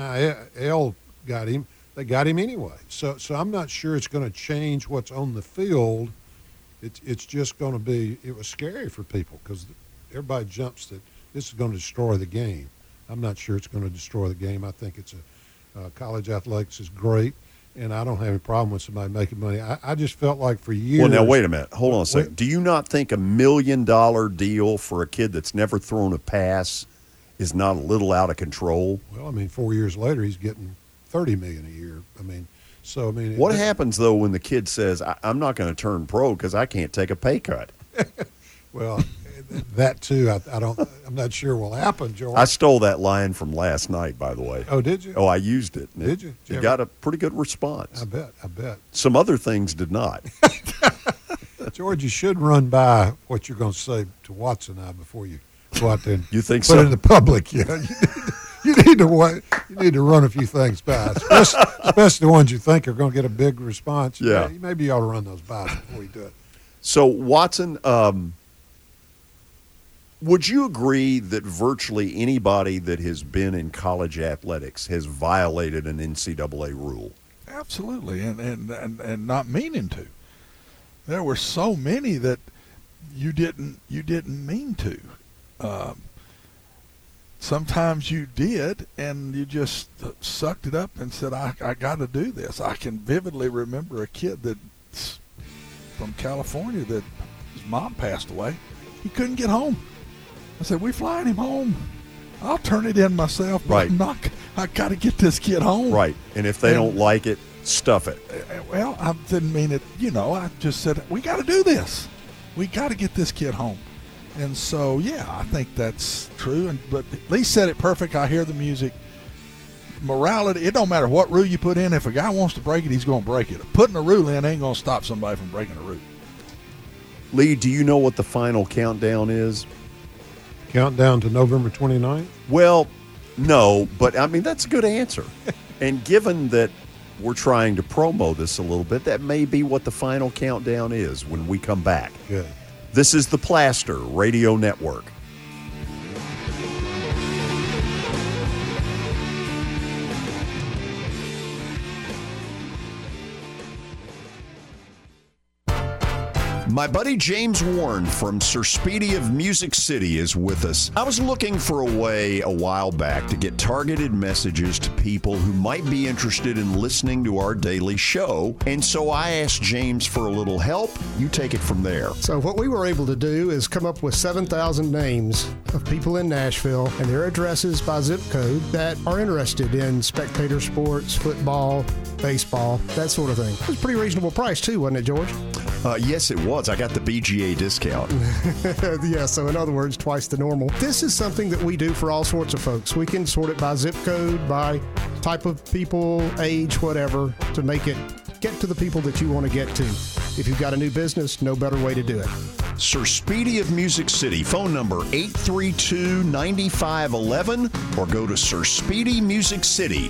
NIL got him. They got him anyway. So I'm not sure it's going to change what's on the field. It's just going to be – it was scary for people because everybody jumps that this is going to destroy the game. I'm not sure it's going to destroy the game. I think it's college athletics is great, and I don't have any problem with somebody making money. I just felt like for years – Well, now, wait a minute. Hold on a second. Do you not think $1 million deal for a kid that's never thrown a pass is not a little out of control? Well, I mean, 4 years later, he's getting $30 million a year. What happens though when the kid says, "I'm not going to turn pro because I can't take a pay cut"? Well, that too, I'm not sure will happen, George. I stole that line from last night, by the way. Oh, did you? Oh, I used it. Did you? You got a pretty good response. I bet. Some other things did not. George, you should run by what you're going to say to Watson and I before you go out there and you think put so? it in the public. Yeah. You need to run a few things by, especially the ones you think are going to get a big response. Yeah. Maybe you ought to run those by before you do it. So, Watson, would you agree that virtually anybody that has been in college athletics has violated an NCAA rule? Absolutely, and not meaning to. There were so many that you didn't mean to. Sometimes you did, and you just sucked it up and said, I got to do this. I can vividly remember a kid that's from California that his mom passed away. He couldn't get home. I said, we're flying him home. I'll turn it in myself, but right. I got to get this kid home. Right, and if they don't like it, stuff it. Well, I didn't mean it. I just said, we got to do this. We got to get this kid home. And so, yeah, I think that's true. But at least said it perfect. I hear the music. Morality, it don't matter what rule you put in. If a guy wants to break it, he's going to break it. Putting a rule in ain't going to stop somebody from breaking a rule. Lee, do you know what the final countdown is? Countdown to November 29th? Well, no, but, I mean, that's a good answer. And given that we're trying to promo this a little bit, that may be what the final countdown is when we come back. Good. This is the Plaster Radio Network. My buddy James Warren from Sir Speedy of Music City is with us. I was looking for a way a while back to get targeted messages to people who might be interested in listening to our daily show, and so I asked James for a little help. You take it from there. So what we were able to do is come up with 7,000 names of people in Nashville and their addresses by zip code that are interested in spectator sports, football, baseball, that sort of thing. It was a pretty reasonable price too, wasn't it, George? Yes, it was. I got the BGA discount. Yeah, so in other words, twice the normal. This is something that we do for all sorts of folks. We can sort it by zip code, by type of people, age, whatever, to make it get to the people that you want to get to. If you've got a new business, no better way to do it. Sir Speedy of Music City, phone number 832-9511, or go to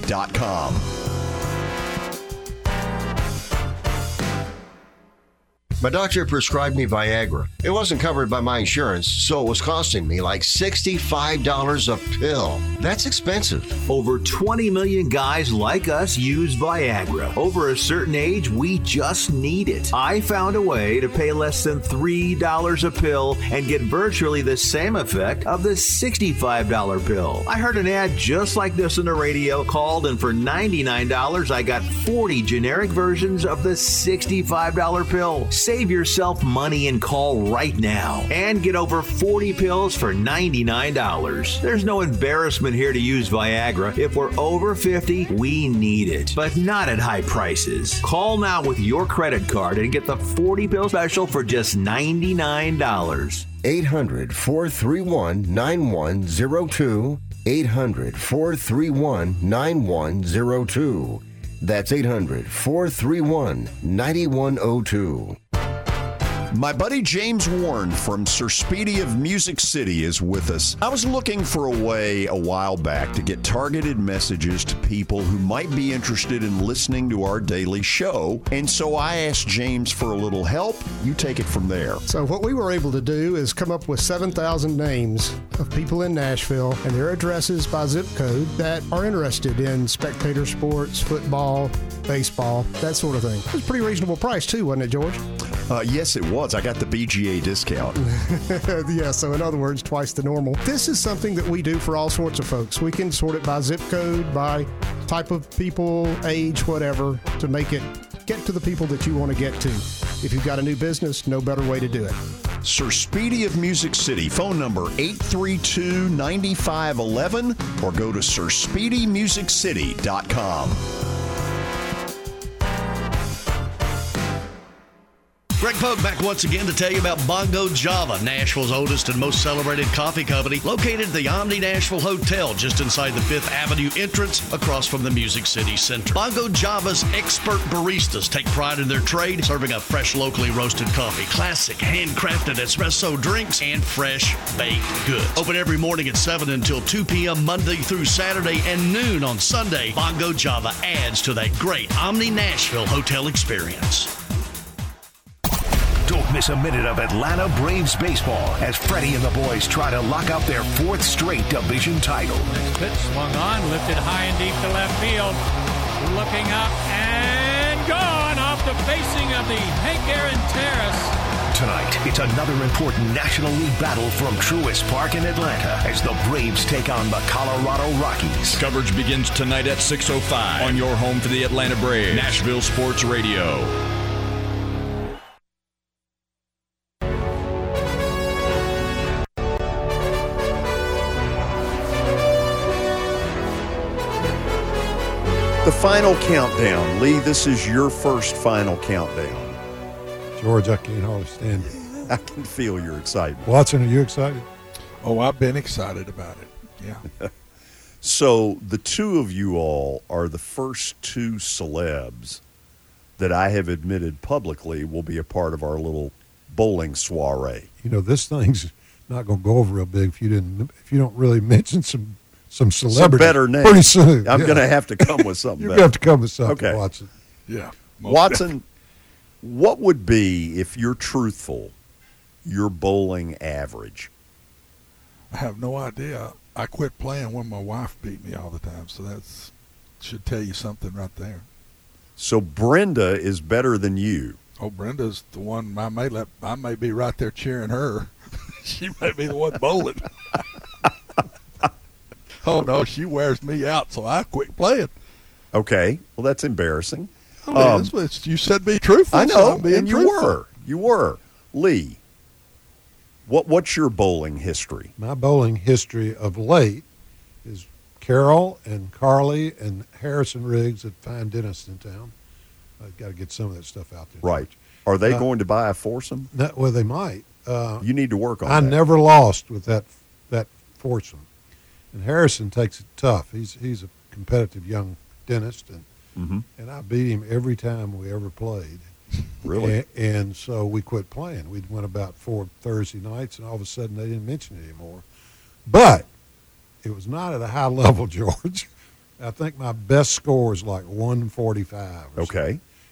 sirspeedymusiccity.com. My doctor prescribed me Viagra. It wasn't covered by my insurance, so it was costing me like $65 a pill. That's expensive. Over 20 million guys like us use Viagra. Over a certain age, we just need it. I found a way to pay less than $3 a pill and get virtually the same effect of the $65 pill. I heard an ad just like this on the radio, called, and for $99, I got 40 generic versions of the $65 pill. Save yourself money and call right now and get over 40 pills for $99. There's no embarrassment here to use Viagra. If we're over 50, we need it, but not at high prices. Call now with your credit card and get the 40 pill special for just $99. 800-431-9102. 800-431-9102. That's 800-431-9102. My buddy James Warren from Sir Speedy of Music City is with us. I was looking for a way a while back to get targeted messages to people who might be interested in listening to our daily show, and so I asked James for a little help. You take it from there. So what we were able to do is come up with 7,000 names of people in Nashville and their addresses by zip code that are interested in spectator sports, football, baseball, that sort of thing. It was a pretty reasonable price too, wasn't it, George? Yes, it was. I got the BGA discount. Yeah, so in other words, twice the normal. This is something that we do for all sorts of folks. We can sort it by zip code, by type of people, age, whatever, to make it get to the people that you want to get to. If you've got a new business, no better way to do it. Sir Speedy of Music City, phone number 832-9511, or go to sirspeedymusiccity.com. Greg Pogue back once again to tell you about Bongo Java, Nashville's oldest and most celebrated coffee company, located at the Omni Nashville Hotel just inside the 5th Avenue entrance across from the Music City Center. Bongo Java's expert baristas take pride in their trade, serving up fresh locally roasted coffee, classic handcrafted espresso drinks, and fresh baked goods. Open every morning at 7 until 2 p.m. Monday through Saturday and noon on Sunday. Bongo Java adds to that great Omni Nashville Hotel experience. Don't miss a minute of Atlanta Braves baseball as Freddie and the boys try to lock up their 4th straight division title. Pitch swung on, lifted high and deep to left field. Looking up and gone off the facing of the Hank Aaron Terrace. Tonight, it's another important National League battle from Truist Park in Atlanta as the Braves take on the Colorado Rockies. Coverage begins tonight at 6:05 on your home for the Atlanta Braves, Nashville Sports Radio. The final countdown. Lee, this is your first final countdown. George, I can't hardly stand it. I can feel your excitement. Watson, are you excited? Oh, I've been excited about it. Yeah. So the two of you all are the first two celebs that I have admitted publicly will be a part of our little bowling soiree. You know, this thing's not going to go over real big if you don't really mention some celebrity. Some better names. Pretty soon. I'm going to have to come with something You're better. going to have to come with something, Okay. Watson. Yeah. Watson, what would be, if you're truthful, your bowling average? I have no idea. I quit playing when my wife beat me all the time, so that should tell you something right there. So Brenda is better than you. Oh, Brenda's the one. I may be right there cheering her. She may be the one bowling. Oh, no, she wears me out, so I quit playing. Okay. Well, that's embarrassing. You said be truthful. I know, so I'm being and you truthful. were. Lee, what's your bowling history? My bowling history of late is Carol and Carly and Harrison Riggs at Fine Dentist in town. I've got to get some of that stuff out there. Right. Are they going to buy a foursome? No, well, they might. You need to work on I that. never lost with that foursome. And Harrison takes it tough. He's a competitive young dentist, and I beat him every time we ever played. Really? And so we quit playing. We went about 4 Thursday nights, and all of a sudden they didn't mention it anymore. But it was not at a high level, George. I think my best score is like 145. Okay.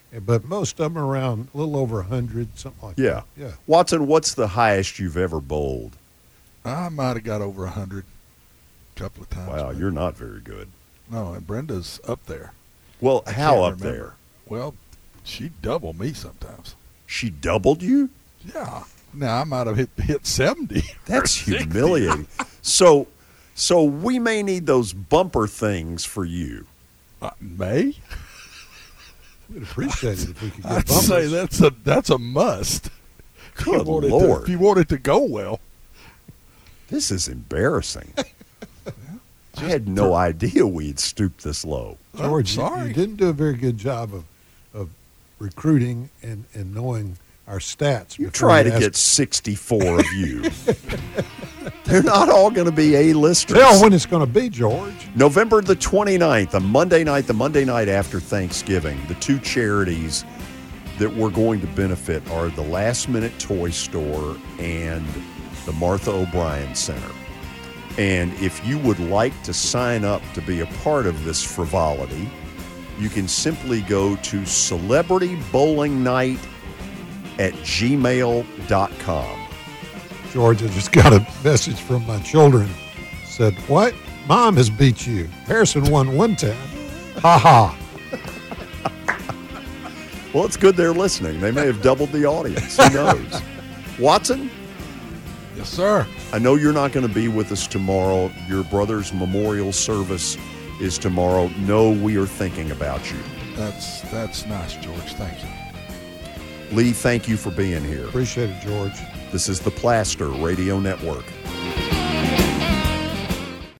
But most of them are around a little over 100, something like that. Yeah. Watson, what's the highest you've ever bowled? I might have got over 100 a couple of times. Wow, you're not very good. No, and Brenda's up there. Well, I how can't up remember. there? Well, she doubled me sometimes. She doubled you? Yeah. Now I might have hit 70. That's humiliating. So we may need those bumper things for you. May? We'd appreciate it if we could get I'd bumpers. say that's a must. Good Lord. If you want it to go well. This is embarrassing. I had no idea we'd stooped this low. George, sorry. You didn't do a very good job of recruiting and knowing our stats. You try to get 64 of you. They're not all going to be A-listers. Tell when it's going to be, George. November the 29th, a Monday night, the Monday night after Thanksgiving. The two charities that we're going to benefit are the Last Minute Toy Store and the Martha O'Brien Center. And if you would like to sign up to be a part of this frivolity, you can simply go to celebritybowlingnight@gmail.com. George, I just got a message from my children. Said, what? Mom has beat you. Harrison won one time. Ha ha. Well, it's good they're listening. They may have doubled the audience. Who knows? Watson? Yes, sir. I know you're not going to be with us tomorrow. Your brother's memorial service is tomorrow. No, we are thinking about you. That's nice, George. Thank you. Lee, thank you for being here. Appreciate it, George. This is the Plaster Radio Network.